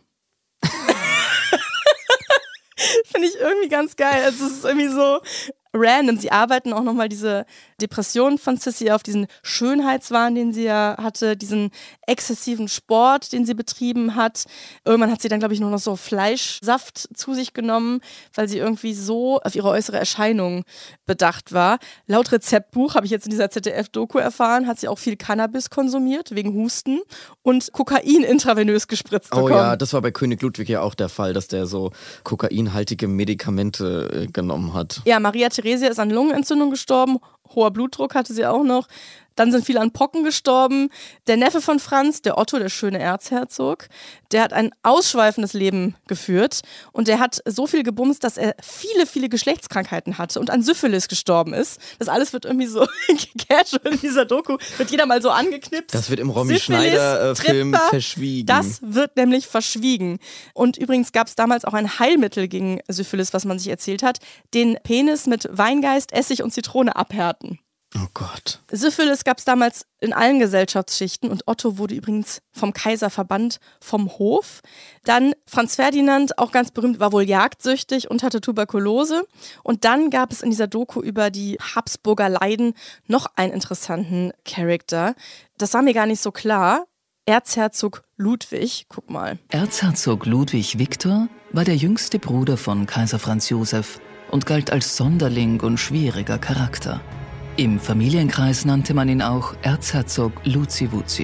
Finde ich irgendwie ganz geil. Also es ist irgendwie so random. Sie arbeiten auch nochmal diese Depression von Sissi auf, diesen Schönheitswahn, den sie ja hatte, diesen exzessiven Sport, den sie betrieben hat. Irgendwann hat sie dann, glaube ich, nur noch so Fleischsaft zu sich genommen, weil sie irgendwie so auf ihre äußere Erscheinung bedacht war. Laut Rezeptbuch, habe ich jetzt in dieser ZDF-Doku erfahren, hat sie auch viel Cannabis konsumiert, wegen Husten, und Kokain intravenös gespritzt bekommen. Oh ja, das war bei König Ludwig ja auch der Fall, dass der so kokainhaltige Medikamente genommen hat. Ja, Maria Theresia ist an Lungenentzündung gestorben, hoher Blutdruck hatte sie auch noch. Dann sind viele an Pocken gestorben. Der Neffe von Franz, der Otto, der schöne Erzherzog, der hat ein ausschweifendes Leben geführt und der hat so viel gebumst, dass er viele, viele Geschlechtskrankheiten hatte und an Syphilis gestorben ist. Das alles wird irgendwie so casual in dieser Doku, wird jeder mal so angeknipst. Das wird im Romy Schneider-Film verschwiegen. Das wird nämlich verschwiegen. Und übrigens gab es damals auch ein Heilmittel gegen Syphilis, was man sich erzählt hat, den Penis mit Weingeist, Essig und Zitrone abhärten. Oh Gott. Syphilis gab es damals in allen Gesellschaftsschichten und Otto wurde übrigens vom Kaiser verbannt vom Hof. Dann Franz Ferdinand, auch ganz berühmt, war wohl jagdsüchtig und hatte Tuberkulose. Und dann gab es in dieser Doku über die Habsburger Leiden noch einen interessanten Charakter. Das war mir gar nicht so klar. Erzherzog Ludwig, guck mal. Erzherzog Ludwig Viktor war der jüngste Bruder von Kaiser Franz Josef und galt als Sonderling und schwieriger Charakter. Im Familienkreis nannte man ihn auch Erzherzog Luzi-Wuzi.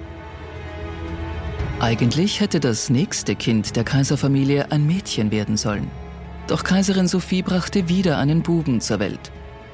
Eigentlich hätte das nächste Kind der Kaiserfamilie ein Mädchen werden sollen. Doch Kaiserin Sophie brachte wieder einen Buben zur Welt.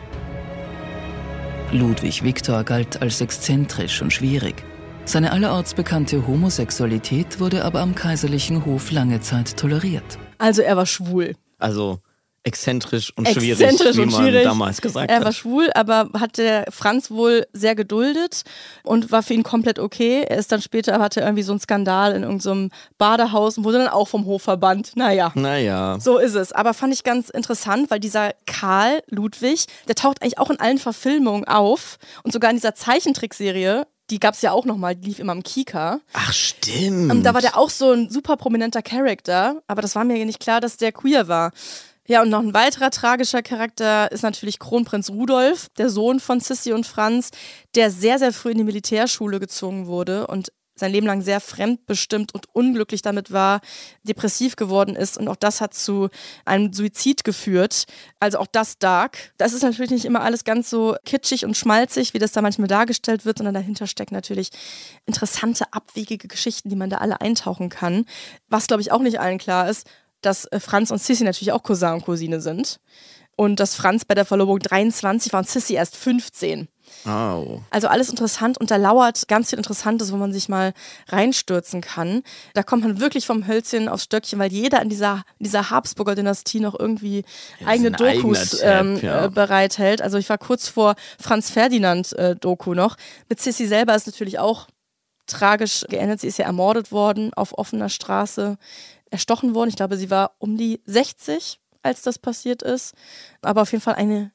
Ludwig Viktor galt als exzentrisch und schwierig. Seine allerorts bekannte Homosexualität wurde aber am kaiserlichen Hof lange Zeit toleriert. Also er war schwul. Also exzentrisch und schwierig, wie man damals gesagt hat. Er war schwul, aber hat der Franz wohl sehr geduldet und war für ihn komplett okay. Er ist dann später, hatte irgendwie so einen Skandal in irgendeinem Badehaus und wurde dann auch vom Hof verbannt. Naja. So ist es. Aber fand ich ganz interessant, weil dieser Karl Ludwig, der taucht eigentlich auch in allen Verfilmungen auf und sogar in dieser Zeichentrickserie. Die gab es ja auch nochmal, die lief immer im Kika. Ach, stimmt. Da war der auch so ein super prominenter Charakter, aber das war mir nicht klar, dass der queer war. Ja, und noch ein weiterer tragischer Charakter ist natürlich Kronprinz Rudolf, der Sohn von Sissi und Franz, der sehr, sehr früh in die Militärschule gezogen wurde und sein Leben lang sehr fremdbestimmt und unglücklich damit war, depressiv geworden ist und auch das hat zu einem Suizid geführt. Also auch das dark. Das ist natürlich nicht immer alles ganz so kitschig und schmalzig, wie das da manchmal dargestellt wird, sondern dahinter stecken natürlich interessante, abwegige Geschichten, die man da alle eintauchen kann. Was, glaube ich, auch nicht allen klar ist, dass Franz und Sissi natürlich auch Cousin und Cousine sind. Und dass Franz bei der Verlobung 23 war und Sissi erst 15. Oh. Also alles interessant und da lauert ganz viel Interessantes, wo man sich mal reinstürzen kann. Da kommt man wirklich vom Hölzchen aufs Stöckchen, weil jeder in dieser Habsburger Dynastie noch irgendwie eigene Dokus bereithält. Also ich war kurz vor Franz Ferdinand Doku noch. Mit Sissi selber ist natürlich auch tragisch geendet. Sie ist ja ermordet worden auf offener Straße, erstochen worden. Ich glaube, sie war um die 60, als das passiert ist. Aber auf jeden Fall eine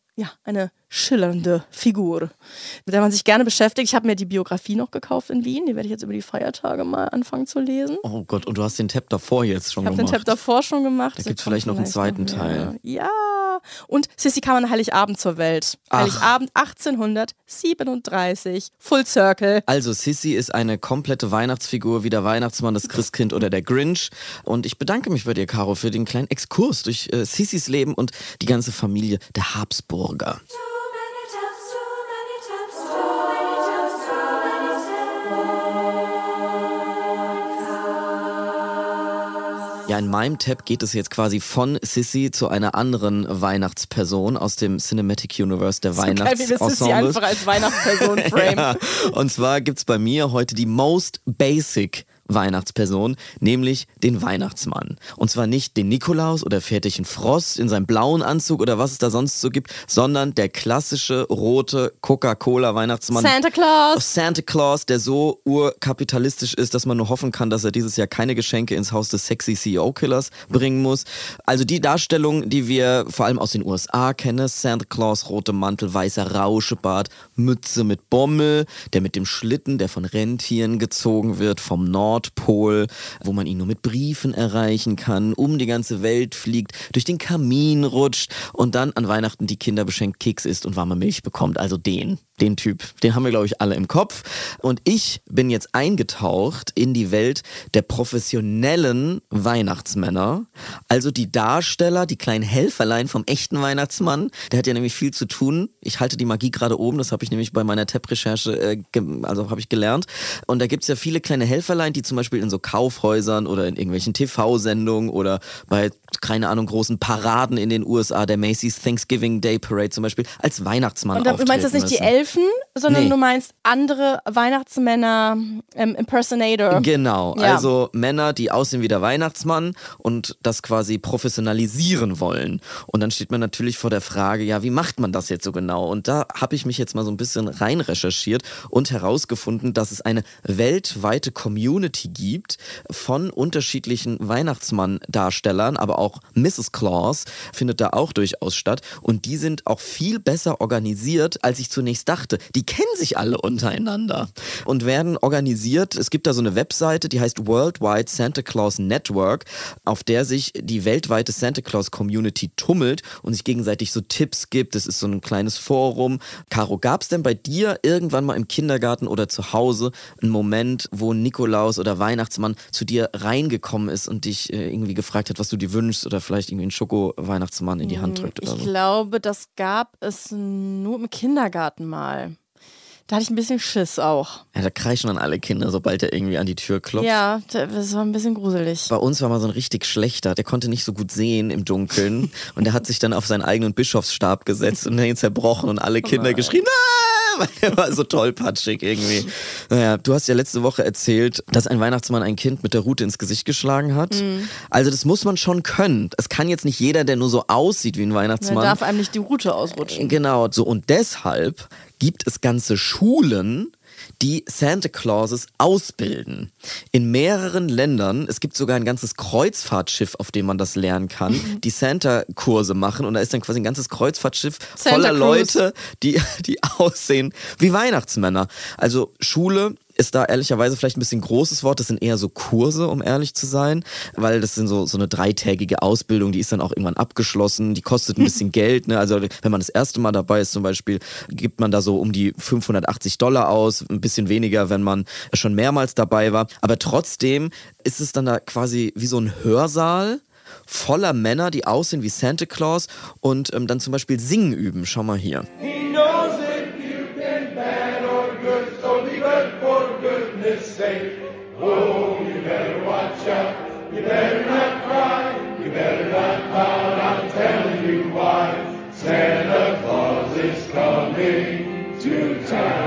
schillernde Figur, mit der man sich gerne beschäftigt. Ich habe mir die Biografie noch gekauft in Wien. Die werde ich jetzt über die Feiertage mal anfangen zu lesen. Oh Gott, und du hast den Tab davor jetzt schon gemacht. Ich habe den Tab davor schon gemacht. Da gibt es vielleicht noch einen zweiten Teil. Ja. Und Sissi kam an Heiligabend zur Welt. Heiligabend 1837. Full Circle. Also Sissi ist eine komplette Weihnachtsfigur, wie der Weihnachtsmann, das Christkind oder der Grinch. Und ich bedanke mich bei dir, Caro, für den kleinen Exkurs durch Sissis Leben und die ganze Familie der Habsburger. Ja, in meinem Tab geht es jetzt quasi von Sissi zu einer anderen Weihnachtsperson aus dem Cinematic Universe der Weihnachtsensemble. Geil, wie wir Sissi einfach als Weihnachtsperson frame. Ja. Und zwar gibt's bei mir heute die most basic Weihnachtsperson, nämlich den Weihnachtsmann. Und zwar nicht den Nikolaus oder Väterchen Frost in seinem blauen Anzug oder was es da sonst so gibt, sondern der klassische rote Coca-Cola-Weihnachtsmann. Santa Claus, der so urkapitalistisch ist, dass man nur hoffen kann, dass er dieses Jahr keine Geschenke ins Haus des sexy CEO-Killers bringen muss. Also die Darstellung, die wir vor allem aus den USA kennen, Santa Claus, rote Mantel, weißer Rauschebart, Mütze mit Bommel, der mit dem Schlitten, der von Rentieren gezogen wird, vom Nordpol, wo man ihn nur mit Briefen erreichen kann, um die ganze Welt fliegt, durch den Kamin rutscht und dann an Weihnachten die Kinder beschenkt, Keks isst und warme Milch bekommt. Also den Typ, den haben wir, glaube ich, alle im Kopf. Und ich bin jetzt eingetaucht in die Welt der professionellen Weihnachtsmänner. Also die Darsteller, die kleinen Helferlein vom echten Weihnachtsmann. Der hat ja nämlich viel zu tun. Ich halte die Magie gerade oben, das habe ich nämlich bei meiner Tab-Recherche habe ich gelernt. Und da gibt es ja viele kleine Helferlein, die zum Beispiel in so Kaufhäusern oder in irgendwelchen TV-Sendungen oder bei, keine Ahnung, großen Paraden in den USA, der Macy's Thanksgiving Day Parade zum Beispiel, als Weihnachtsmann auftreten. Und du meinst das nicht die Elfen, sondern du meinst andere Weihnachtsmänner, Impersonator. Genau, ja. Also Männer, die aussehen wie der Weihnachtsmann und das quasi professionalisieren wollen. Und dann steht man natürlich vor der Frage, ja, wie macht man das jetzt so genau? Und da habe ich mich jetzt mal so ein bisschen rein recherchiert und herausgefunden, dass es eine weltweite Community gibt von unterschiedlichen Weihnachtsmann-Darstellern, aber auch Mrs. Claus findet da auch durchaus statt. Und die sind auch viel besser organisiert, als ich zunächst dachte. Die kennen sich alle untereinander und werden organisiert. Es gibt da so eine Webseite, die heißt Worldwide Santa Claus Network, auf der sich die weltweite Santa Claus Community tummelt und sich gegenseitig so Tipps gibt. Es ist so ein kleines Forum. Caro, gab es denn bei dir irgendwann mal im Kindergarten oder zu Hause einen Moment, wo Nikolaus oder oder Weihnachtsmann zu dir reingekommen ist und dich irgendwie gefragt hat, was du dir wünschst oder vielleicht irgendwie einen Schoko-Weihnachtsmann in die Hand drückt oder so? Ich glaube, das gab es nur im Kindergarten mal. Da hatte ich ein bisschen Schiss auch. Ja, da kreischen dann alle Kinder, sobald er irgendwie an die Tür klopft. Ja, das war ein bisschen gruselig. Bei uns war mal so ein richtig schlechter, der konnte nicht so gut sehen im Dunkeln und der hat sich dann auf seinen eigenen Bischofsstab gesetzt und den zerbrochen und alle Kinder geschrien, weil der war so tollpatschig irgendwie. Naja, du hast ja letzte Woche erzählt, dass ein Weihnachtsmann ein Kind mit der Rute ins Gesicht geschlagen hat. Also das muss man schon können. Es kann jetzt nicht jeder, der nur so aussieht wie ein Weihnachtsmann. Da darf einem nicht die Rute ausrutschen. Genau, so und deshalb gibt es ganze Schulen, die Santa Clauses ausbilden. In mehreren Ländern, es gibt sogar ein ganzes Kreuzfahrtschiff, auf dem man das lernen kann, die Santa-Kurse machen und da ist dann quasi ein ganzes Kreuzfahrtschiff voller Leute, die aussehen wie Weihnachtsmänner. Also Schule ist da ehrlicherweise vielleicht ein bisschen großes Wort. Das sind eher so Kurse, um ehrlich zu sein, weil das sind so eine 3-tägige Ausbildung, die ist dann auch irgendwann abgeschlossen, die kostet ein bisschen Geld, ne? Also wenn man das erste Mal dabei ist zum Beispiel, gibt man da so um die $580 aus, ein bisschen weniger, wenn man schon mehrmals dabei war, aber trotzdem ist es dann da quasi wie so ein Hörsaal voller Männer, die aussehen wie Santa Claus und dann zum Beispiel singen üben. Schau mal hier. He knows if you've been bad or good, so be good for goodness sake. Oh, you better watch out, you better not cry, you better not pout, I'm telling you why. Santa Claus is coming to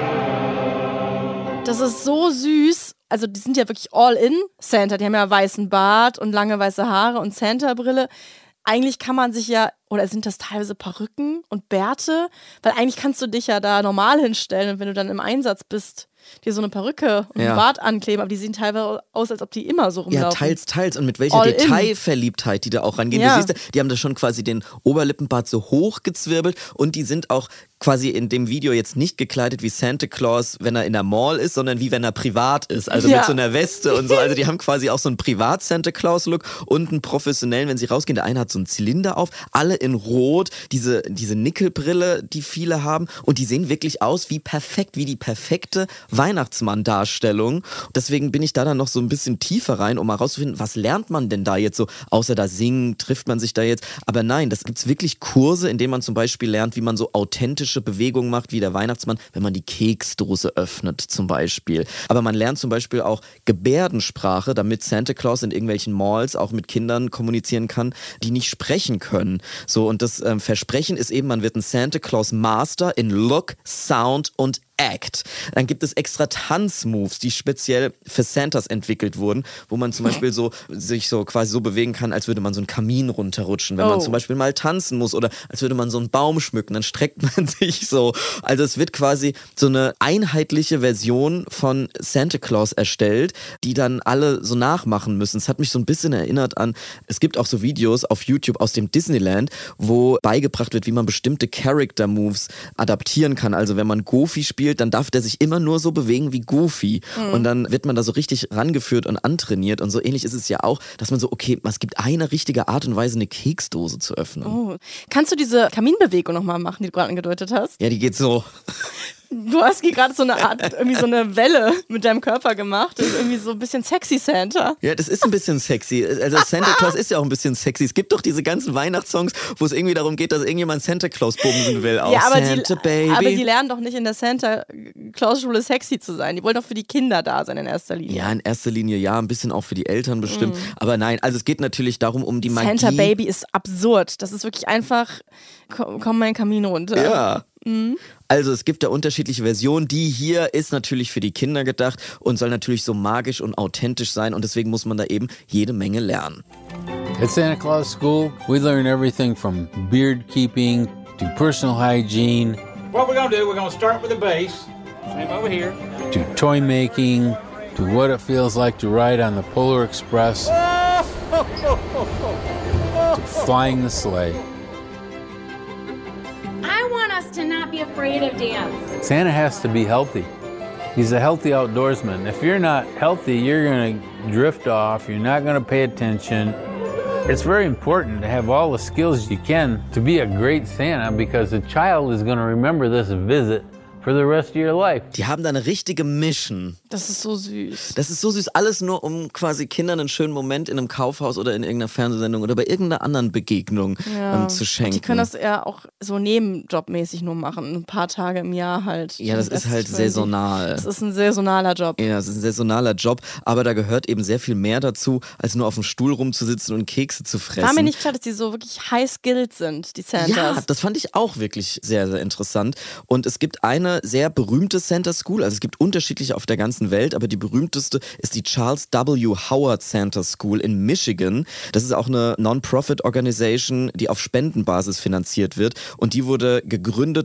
town. Das ist so süß. Also die sind ja wirklich all in Santa. Die haben ja weißen Bart und lange weiße Haare und Santa-Brille. Eigentlich kann man sich ja, oder sind das teilweise Perücken und Bärte? Weil eigentlich kannst du dich ja da normal hinstellen und wenn du dann im Einsatz bist, dir so eine Perücke und einen Bart ankleben, aber die sehen teilweise aus, als ob die immer so rumlaufen. Ja, teils. Und mit welcher Detailverliebtheit die da auch rangehen. Ja. Du siehst, die haben da schon quasi den Oberlippenbart so hochgezwirbelt und die sind auch quasi in dem Video jetzt nicht gekleidet wie Santa Claus, wenn er in der Mall ist, sondern wie wenn er privat ist. Also mit so einer Weste und so. Also die haben quasi auch so einen Privat-Santa Claus-Look und einen professionellen, wenn sie rausgehen. Der eine hat so einen Zylinder auf, alle in Rot, diese Nickelbrille, die viele haben und die sehen wirklich aus wie perfekt, wie die perfekte Weihnachtsmann-Darstellung. Deswegen bin ich da dann noch so ein bisschen tiefer rein, um mal rauszufinden, was lernt man denn da jetzt so, außer da singen, trifft man sich da jetzt. Aber nein, das gibt's wirklich Kurse, in denen man zum Beispiel lernt, wie man so authentische Bewegungen macht, wie der Weihnachtsmann, wenn man die Keksdose öffnet zum Beispiel. Aber man lernt zum Beispiel auch Gebärdensprache, damit Santa Claus in irgendwelchen Malls auch mit Kindern kommunizieren kann, die nicht sprechen können. So, und das Versprechen ist eben, man wird ein Santa Claus Master in Look, Sound und Act. Dann gibt es extra Tanzmoves, die speziell für Santas entwickelt wurden, wo man zum Beispiel sich so quasi so bewegen kann, als würde man so einen Kamin runterrutschen, wenn man zum Beispiel mal tanzen muss oder als würde man so einen Baum schmücken, dann streckt man sich so. Also es wird quasi so eine einheitliche Version von Santa Claus erstellt, die dann alle so nachmachen müssen. Es hat mich so ein bisschen erinnert an, es gibt auch so Videos auf YouTube aus dem Disneyland, wo beigebracht wird, wie man bestimmte Character Moves adaptieren kann. Also wenn man Goofy spielt, dann darf der sich immer nur so bewegen wie Goofy. Und dann wird man da so richtig rangeführt und antrainiert. Und so ähnlich ist es ja auch, dass man so, okay, es gibt eine richtige Art und Weise, eine Keksdose zu öffnen. Oh. Kannst du diese Kaminbewegung nochmal machen, die du gerade angedeutet hast? Ja, die geht so. Du hast hier gerade so eine Art, irgendwie so eine Welle mit deinem Körper gemacht. Das ist irgendwie so ein bisschen sexy Santa. Ja, das ist ein bisschen sexy. Also Santa Claus ist ja auch ein bisschen sexy. Es gibt doch diese ganzen Weihnachtssongs, wo es irgendwie darum geht, dass irgendjemand Santa Claus bumsen will. Auch Ja, aber Santa Baby. Aber die lernen doch nicht in der Santa Claus Schule sexy zu sein. Die wollen doch für die Kinder da sein in erster Linie. Ja, in erster Linie ja, ein bisschen auch für die Eltern bestimmt. Aber nein, also es geht natürlich darum, um die Magie. Santa Baby ist absurd. Das ist wirklich einfach, komm mein Kamin runter. Ja. Also es gibt da unterschiedliche Versionen. Die hier ist natürlich für die Kinder gedacht und soll natürlich so magisch und authentisch sein und deswegen muss man da eben jede Menge lernen. At Santa Claus School, we learn everything from beard keeping to personal hygiene. What we're gonna do, we're gonna start with the base, same over here, to toy making, to what it feels like to ride on the Polar Express, to flying the sleigh. I want us to not be afraid of dance. Santa has to be healthy. He's a healthy outdoorsman. If you're not healthy, you're going to drift off. You're not going to pay attention. It's very important to have all the skills you can to be a great Santa because the child is going to remember this visit for the rest of your life. Die haben da eine richtige Mission. Das ist so süß. Das ist so süß. Alles nur, um quasi Kindern einen schönen Moment in einem Kaufhaus oder in irgendeiner Fernsehsendung oder bei irgendeiner anderen Begegnung zu schenken. Die können das ja auch so nebenjobmäßig nur machen. Ein paar Tage im Jahr halt. Ja, das ist halt saisonal. Das ist ein saisonaler Job. Ja, das ist ein saisonaler Job, aber da gehört eben sehr viel mehr dazu, als nur auf dem Stuhl rumzusitzen und Kekse zu fressen. War mir nicht klar, dass die so wirklich high-skilled sind, die Santas. Ja, das fand ich auch wirklich sehr, sehr interessant. Und es gibt eine sehr berühmte Santa School, also es gibt unterschiedliche auf der ganzen Welt, aber die berühmteste ist die Charles W. Howard Santa School in Michigan. Das ist auch eine Non-Profit-Organisation, die auf Spendenbasis finanziert wird. Und die wurde gegründet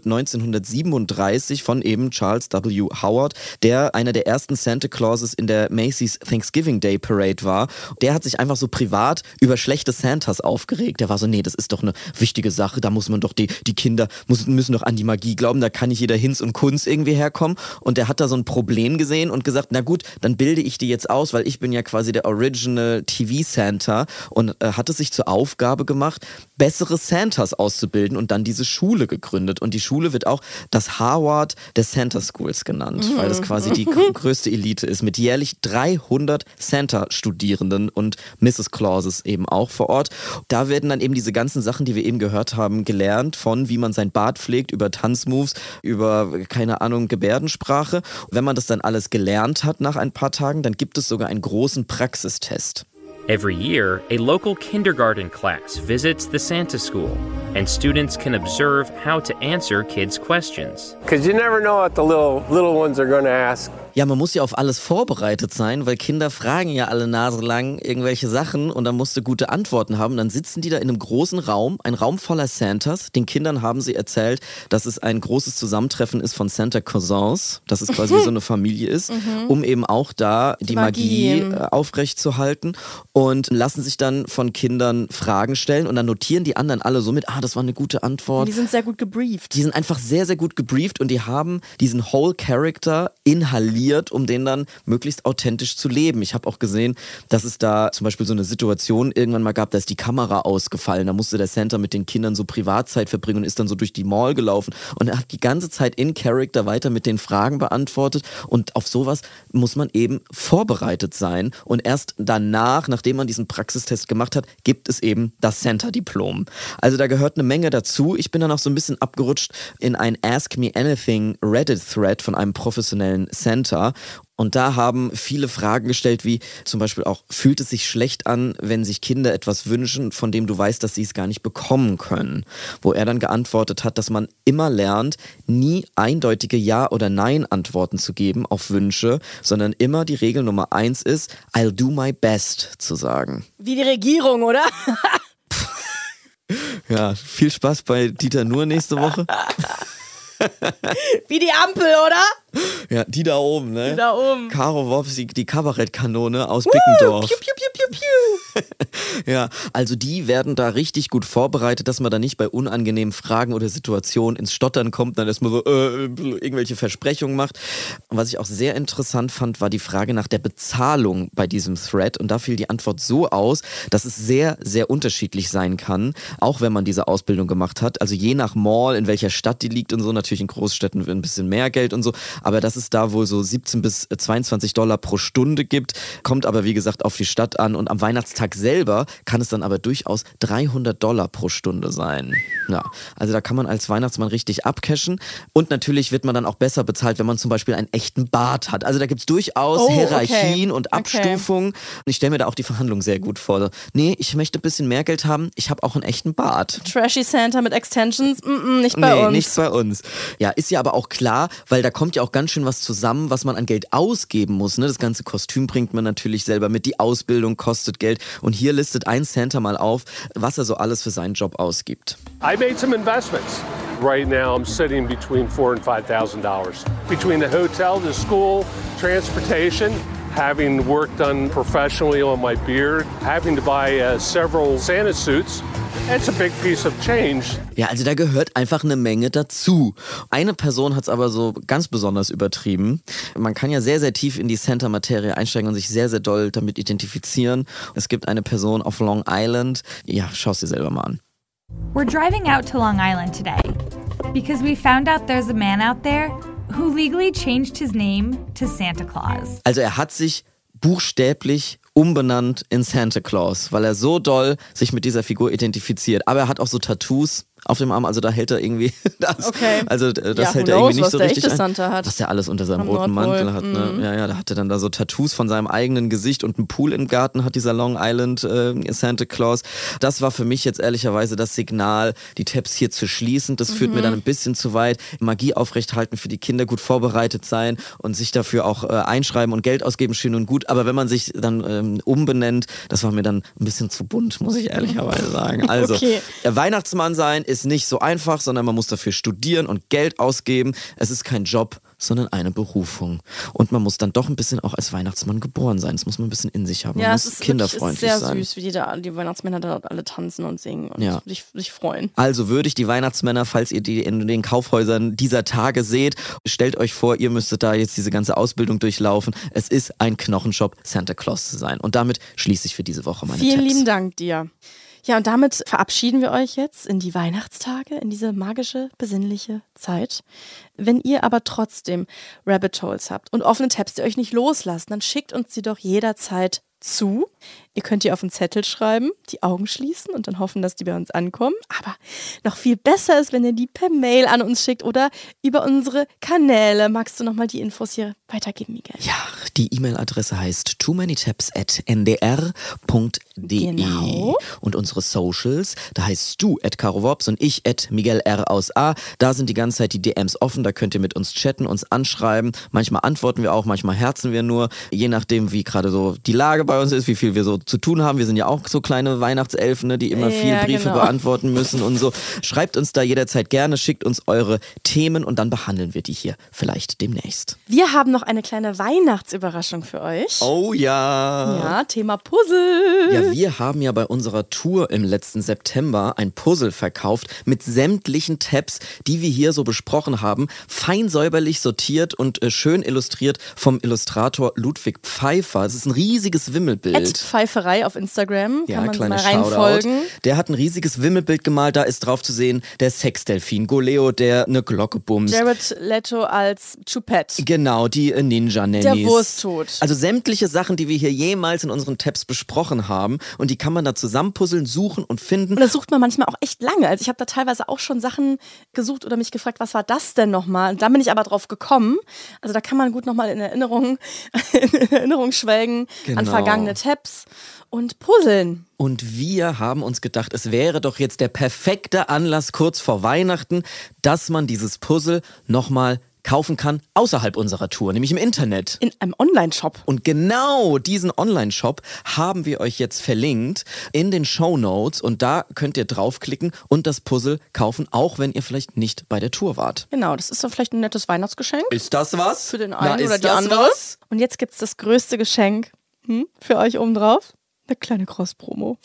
1937 von eben Charles W. Howard, der einer der ersten Santa Clauses in der Macy's Thanksgiving Day Parade war. Der hat sich einfach so privat über schlechte Santas aufgeregt. Der war so, nee, das ist doch eine wichtige Sache, da muss man doch, die Kinder müssen doch an die Magie glauben, da kann nicht jeder Hinz und Kunz irgendwie herkommen. Und der hat da so ein Problem gesehen und gesagt, na gut, dann bilde ich die jetzt aus, weil ich bin ja quasi der Original TV-Santa und hat es sich zur Aufgabe gemacht, bessere Santas auszubilden und dann diese Schule gegründet. Und die Schule wird auch das Harvard der Santa Schools genannt, weil das quasi die größte Elite ist, mit jährlich 300 Santa-Studierenden und Mrs. Clauses eben auch vor Ort. Da werden dann eben diese ganzen Sachen, die wir eben gehört haben, gelernt, von wie man sein Bart pflegt, über Tanzmoves, über, keine Ahnung, Gebärdensprache. Wenn man das dann alles gelernt hat nach ein paar Tagen, dann gibt es sogar einen großen Praxistest. Every year, a local kindergarten class visits the Santa School, and students can observe how to answer kids' questions. Because you never know what the little ones are going to ask. Ja, man muss ja auf alles vorbereitet sein, weil Kinder fragen ja alle naselang irgendwelche Sachen und dann musst du gute Antworten haben. Dann sitzen die da in einem großen Raum, ein Raum voller Santas. Den Kindern haben sie erzählt, dass es ein großes Zusammentreffen ist von Santa Cousins, dass es quasi wie so eine Familie ist, um eben auch da die Magie aufrechtzuerhalten, und lassen sich dann von Kindern Fragen stellen und dann notieren die anderen alle so mit, das war eine gute Antwort. Die sind sehr gut gebrieft. Die sind einfach sehr, sehr gut gebrieft und die haben diesen Whole Character inhaliert, um den dann möglichst authentisch zu leben. Ich habe auch gesehen, dass es da zum Beispiel so eine Situation irgendwann mal gab, da ist die Kamera ausgefallen. Da musste der Santa mit den Kindern so Privatzeit verbringen und ist dann so durch die Mall gelaufen. Und er hat die ganze Zeit in Character weiter mit den Fragen beantwortet. Und auf sowas muss man eben vorbereitet sein. Und erst danach, nachdem man diesen Praxistest gemacht hat, gibt es eben das Santa-Diplom. Also da gehört eine Menge dazu. Ich bin dann auch so ein bisschen abgerutscht in ein Ask Me Anything Reddit-Thread von einem professionellen Santa. Und da haben viele Fragen gestellt, wie zum Beispiel auch, fühlt es sich schlecht an, wenn sich Kinder etwas wünschen, von dem du weißt, dass sie es gar nicht bekommen können? Wo er dann geantwortet hat, dass man immer lernt, nie eindeutige Ja- oder Nein-Antworten zu geben auf Wünsche, sondern immer die Regel Nummer 1 ist, I'll do my best zu sagen. Wie die Regierung, oder? Ja, viel Spaß bei Dieter Nuhr nächste Woche. Wie die Ampel, oder? Ja, die da oben, ne? Die da oben. Caro Worf, die Kabarettkanone aus Bickendorf. Piu, piu, piu, piu, piu. Ja, also die werden da richtig gut vorbereitet, dass man da nicht bei unangenehmen Fragen oder Situationen ins Stottern kommt, dann erstmal so irgendwelche Versprechungen macht. Und was ich auch sehr interessant fand, war die Frage nach der Bezahlung bei diesem Thread. Und da fiel die Antwort so aus, dass es sehr, sehr unterschiedlich sein kann, auch wenn man diese Ausbildung gemacht hat. Also je nach Mall, in welcher Stadt die liegt und so, natürlich in Großstädten ein bisschen mehr Geld und so, aber dass es da wohl so $17 bis $22 pro Stunde gibt, kommt aber wie gesagt auf die Stadt an, und am Weihnachtstag selber kann es dann aber durchaus $300 pro Stunde sein. Ja, also da kann man als Weihnachtsmann richtig abcashen, und natürlich wird man dann auch besser bezahlt, wenn man zum Beispiel einen echten Bart hat. Also da gibt es durchaus Hierarchien und Abstufungen. Und ich stelle mir da auch die Verhandlungen sehr gut vor. Nee, ich möchte ein bisschen mehr Geld haben, ich habe auch einen echten Bart. Trashy Santa mit Extensions? Nicht bei uns. Nicht bei uns. Ja, ist ja aber auch klar, weil da kommt ja auch ganz schön was zusammen, was man an Geld ausgeben muss. Ne? Das ganze Kostüm bringt man natürlich selber mit, die Ausbildung kostet Geld. Und hier listet ein Santa mal auf, was er so alles für seinen Job ausgibt. I made some investments. Right now I'm sitting between $4,000 and $5,000. Between the hotel, the school, transportation, having work done professionally on my beard, having to buy several Santa suits. It's a big piece of change. Ja, also da gehört einfach eine Menge dazu. Eine Person hat es aber so ganz besonders übertrieben. Man kann ja sehr, sehr tief in die Santa-Materie einsteigen und sich sehr, sehr doll damit identifizieren. Es gibt eine Person auf Long Island. Ja, schau es dir selber mal an. We're driving out to Long Island today because we found out there's a man out there who legally changed his name to Santa Claus. Also er hat sich buchstäblich umbenannt in Santa Claus, weil er so doll sich mit dieser Figur identifiziert. Aber er hat auch so Tattoos auf dem Arm, also da hält er irgendwie das. Okay. Also das hält er irgendwie nicht so richtig ein. Santa hat. Was der alles unter seinem roten Mantel hat. Ne? Ja, da hat er dann da so Tattoos von seinem eigenen Gesicht und einen Pool im Garten hat dieser Long Island Santa Claus. Das war für mich jetzt ehrlicherweise das Signal, die Tabs hier zu schließen. Das führt mir dann ein bisschen zu weit. Magie aufrechthalten, für die Kinder gut vorbereitet sein und sich dafür auch einschreiben und Geld ausgeben, schön und gut. Aber wenn man sich dann umbenennt, das war mir dann ein bisschen zu bunt, muss ich ehrlicherweise sagen. Also, Weihnachtsmann sein ist nicht so einfach, sondern man muss dafür studieren und Geld ausgeben. Es ist kein Job, sondern eine Berufung. Und man muss dann doch ein bisschen auch als Weihnachtsmann geboren sein. Das muss man ein bisschen in sich haben. Man muss kinderfreundlich sein. Es ist sehr süß, wie die Weihnachtsmänner da alle tanzen und singen und sich freuen. Also würdigt die Weihnachtsmänner, falls ihr die in den Kaufhäusern dieser Tage seht, stellt euch vor, ihr müsstet da jetzt diese ganze Ausbildung durchlaufen. Es ist ein Knochenjob, Santa Claus zu sein. Und damit schließe ich für diese Woche meine Tipps. Vielen lieben Dank dir. Ja, und damit verabschieden wir euch jetzt in die Weihnachtstage, in diese magische, besinnliche Zeit. Wenn ihr aber trotzdem Rabbit Holes habt und offene Tabs, die euch nicht loslassen, dann schickt uns sie doch jederzeit zu. Ihr könnt die auf einen Zettel schreiben, die Augen schließen und dann hoffen, dass die bei uns ankommen. Aber noch viel besser ist, wenn ihr die per Mail an uns schickt oder über unsere Kanäle. Magst du nochmal die Infos hier weitergeben, Miguel? Ja, die E-Mail-Adresse heißt toomanytabs@ndr.de. Genau. Und unsere Socials, da heißt du @karowops und ich @miguelr aus A. Da sind die ganze Zeit die DMs offen, da könnt ihr mit uns chatten, uns anschreiben. Manchmal antworten wir auch, manchmal herzen wir nur, je nachdem, wie gerade so die Lage bei uns ist, wie viel wir so zu tun haben. Wir sind ja auch so kleine Weihnachtselfen, ne, die immer viel Briefe beantworten müssen und so. Schreibt uns da jederzeit gerne, schickt uns eure Themen und dann behandeln wir die hier vielleicht demnächst. Wir haben noch eine kleine Weihnachtsüberraschung für euch. Oh ja. Ja, Thema Puzzle. Ja, wir haben ja bei unserer Tour im letzten September ein Puzzle verkauft mit sämtlichen Tabs, die wir hier so besprochen haben, fein säuberlich sortiert und schön illustriert vom Illustrator Ludwig Pfeiffer. Es ist ein riesiges Wimmelbild. Pfeiferei auf Instagram, kann man mal Shoutout. reinfolgen. Der hat ein riesiges Wimmelbild gemalt, da ist drauf zu sehen der Sexdelfin, Goleo, der eine Glocke bumst. Jared Leto als Choupette. Genau, die Ninja-Nannies. Der Wursttod. Also sämtliche Sachen, die wir hier jemals in unseren Tabs besprochen haben und die kann man da zusammenpuzzeln, suchen und finden. Und das sucht man manchmal auch echt lange. Also ich habe da teilweise auch schon Sachen gesucht oder mich gefragt, was war das denn nochmal? Und da bin ich aber drauf gekommen. Also da kann man gut nochmal in Erinnerung schwelgen an vergangene Tabs und puzzeln. Und wir haben uns gedacht, es wäre doch jetzt der perfekte Anlass kurz vor Weihnachten, dass man dieses Puzzle nochmal kaufen kann außerhalb unserer Tour, nämlich im Internet. In einem Online-Shop. Und genau diesen Online-Shop haben wir euch jetzt verlinkt in den Shownotes und da könnt ihr draufklicken und das Puzzle kaufen, auch wenn ihr vielleicht nicht bei der Tour wart. Genau, das ist doch vielleicht ein nettes Weihnachtsgeschenk. Ist das was? Für den einen oder die andere. Was? Und jetzt gibt's das größte Geschenk für euch obendrauf. Eine kleine Cross-Promo.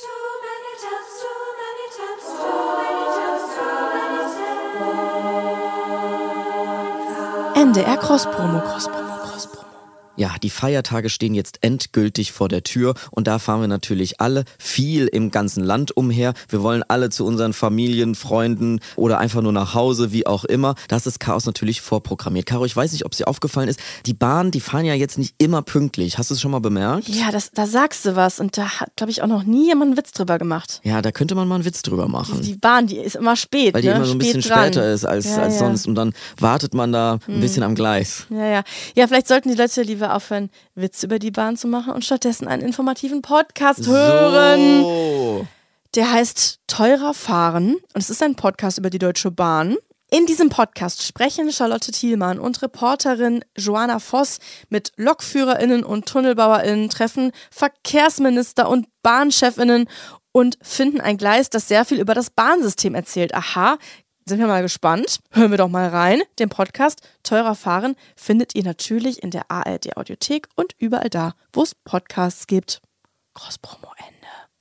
NDR Cross-Promo. Ja, die Feiertage stehen jetzt endgültig vor der Tür und da fahren wir natürlich alle viel im ganzen Land umher. Wir wollen alle zu unseren Familien, Freunden oder einfach nur nach Hause, wie auch immer. Das ist Chaos natürlich vorprogrammiert. Caro, ich weiß nicht, ob es dir aufgefallen ist, die Bahnen, die fahren ja jetzt nicht immer pünktlich. Hast du es schon mal bemerkt? Ja, da sagst du was und da hat, glaube ich, auch noch nie jemand einen Witz drüber gemacht. Ja, da könnte man mal einen Witz drüber machen. Die Bahn, die ist immer spät, weil die immer so ein bisschen später ist als sonst und dann wartet man da ein bisschen am Gleis. Ja, vielleicht sollten die Leute lieber aufhören, Witze über die Bahn zu machen und stattdessen einen informativen Podcast hören. Der heißt Teurer Fahren und es ist ein Podcast über die Deutsche Bahn. In diesem Podcast sprechen Charlotte Thielmann und Reporterin Joanna Voss mit LokführerInnen und TunnelbauerInnen, treffen Verkehrsminister und BahnchefInnen und finden ein Gleis, das sehr viel über das Bahnsystem erzählt. Aha, sind wir mal gespannt. Hören wir doch mal rein. Den Podcast Teurer Fahren findet ihr natürlich in der ARD Audiothek und überall da, wo es Podcasts gibt. Cross-Promo Ende.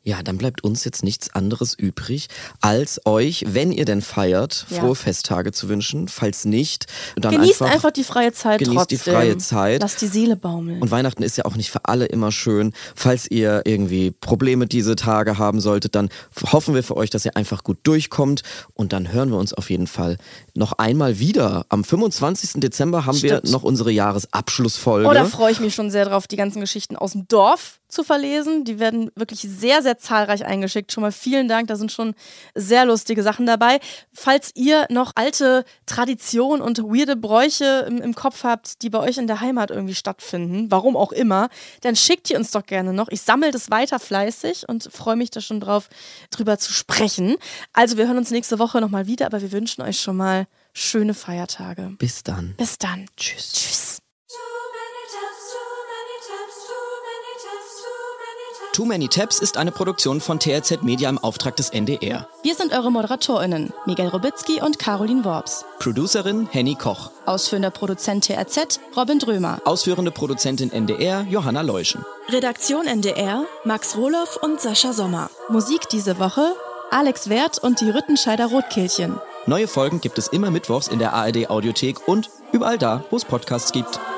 Ja, dann bleibt uns jetzt nichts anderes übrig, als euch, wenn ihr denn feiert, frohe Festtage zu wünschen. Falls nicht, dann genießt einfach die freie Zeit trotzdem. Genießt die freie Zeit. Lasst die Seele baumeln. Und Weihnachten ist ja auch nicht für alle immer schön. Falls ihr irgendwie Probleme diese Tage haben solltet, dann hoffen wir für euch, dass ihr einfach gut durchkommt. Und dann hören wir uns auf jeden Fall noch einmal wieder. Am 25. Dezember haben wir noch unsere Jahresabschlussfolge. Oh, da freue ich mich schon sehr drauf, die ganzen Geschichten aus dem Dorf zu verlesen. Die werden wirklich sehr, sehr zahlreich eingeschickt. Schon mal vielen Dank, da sind schon sehr lustige Sachen dabei. Falls ihr noch alte Traditionen und weirde Bräuche im Kopf habt, die bei euch in der Heimat irgendwie stattfinden, warum auch immer, dann schickt ihr uns doch gerne noch. Ich sammle das weiter fleißig und freue mich da schon drauf, drüber zu sprechen. Also wir hören uns nächste Woche nochmal wieder, aber wir wünschen euch schon mal schöne Feiertage. Bis dann. Bis dann. Tschüss. Tschüss. Too Many Tabs ist eine Produktion von TRZ Media im Auftrag des NDR. Wir sind eure ModeratorInnen, Miguel Robitzky und Caroline Worps. Producerin Henny Koch. Ausführender Produzent TRZ, Robin Drömer. Ausführende Produzentin NDR, Johanna Leuschen. Redaktion NDR, Max Rohloff und Sascha Sommer. Musik diese Woche, Alex Werth und die Rüttenscheider Rotkehlchen. Neue Folgen gibt es immer mittwochs in der ARD Audiothek und überall da, wo es Podcasts gibt.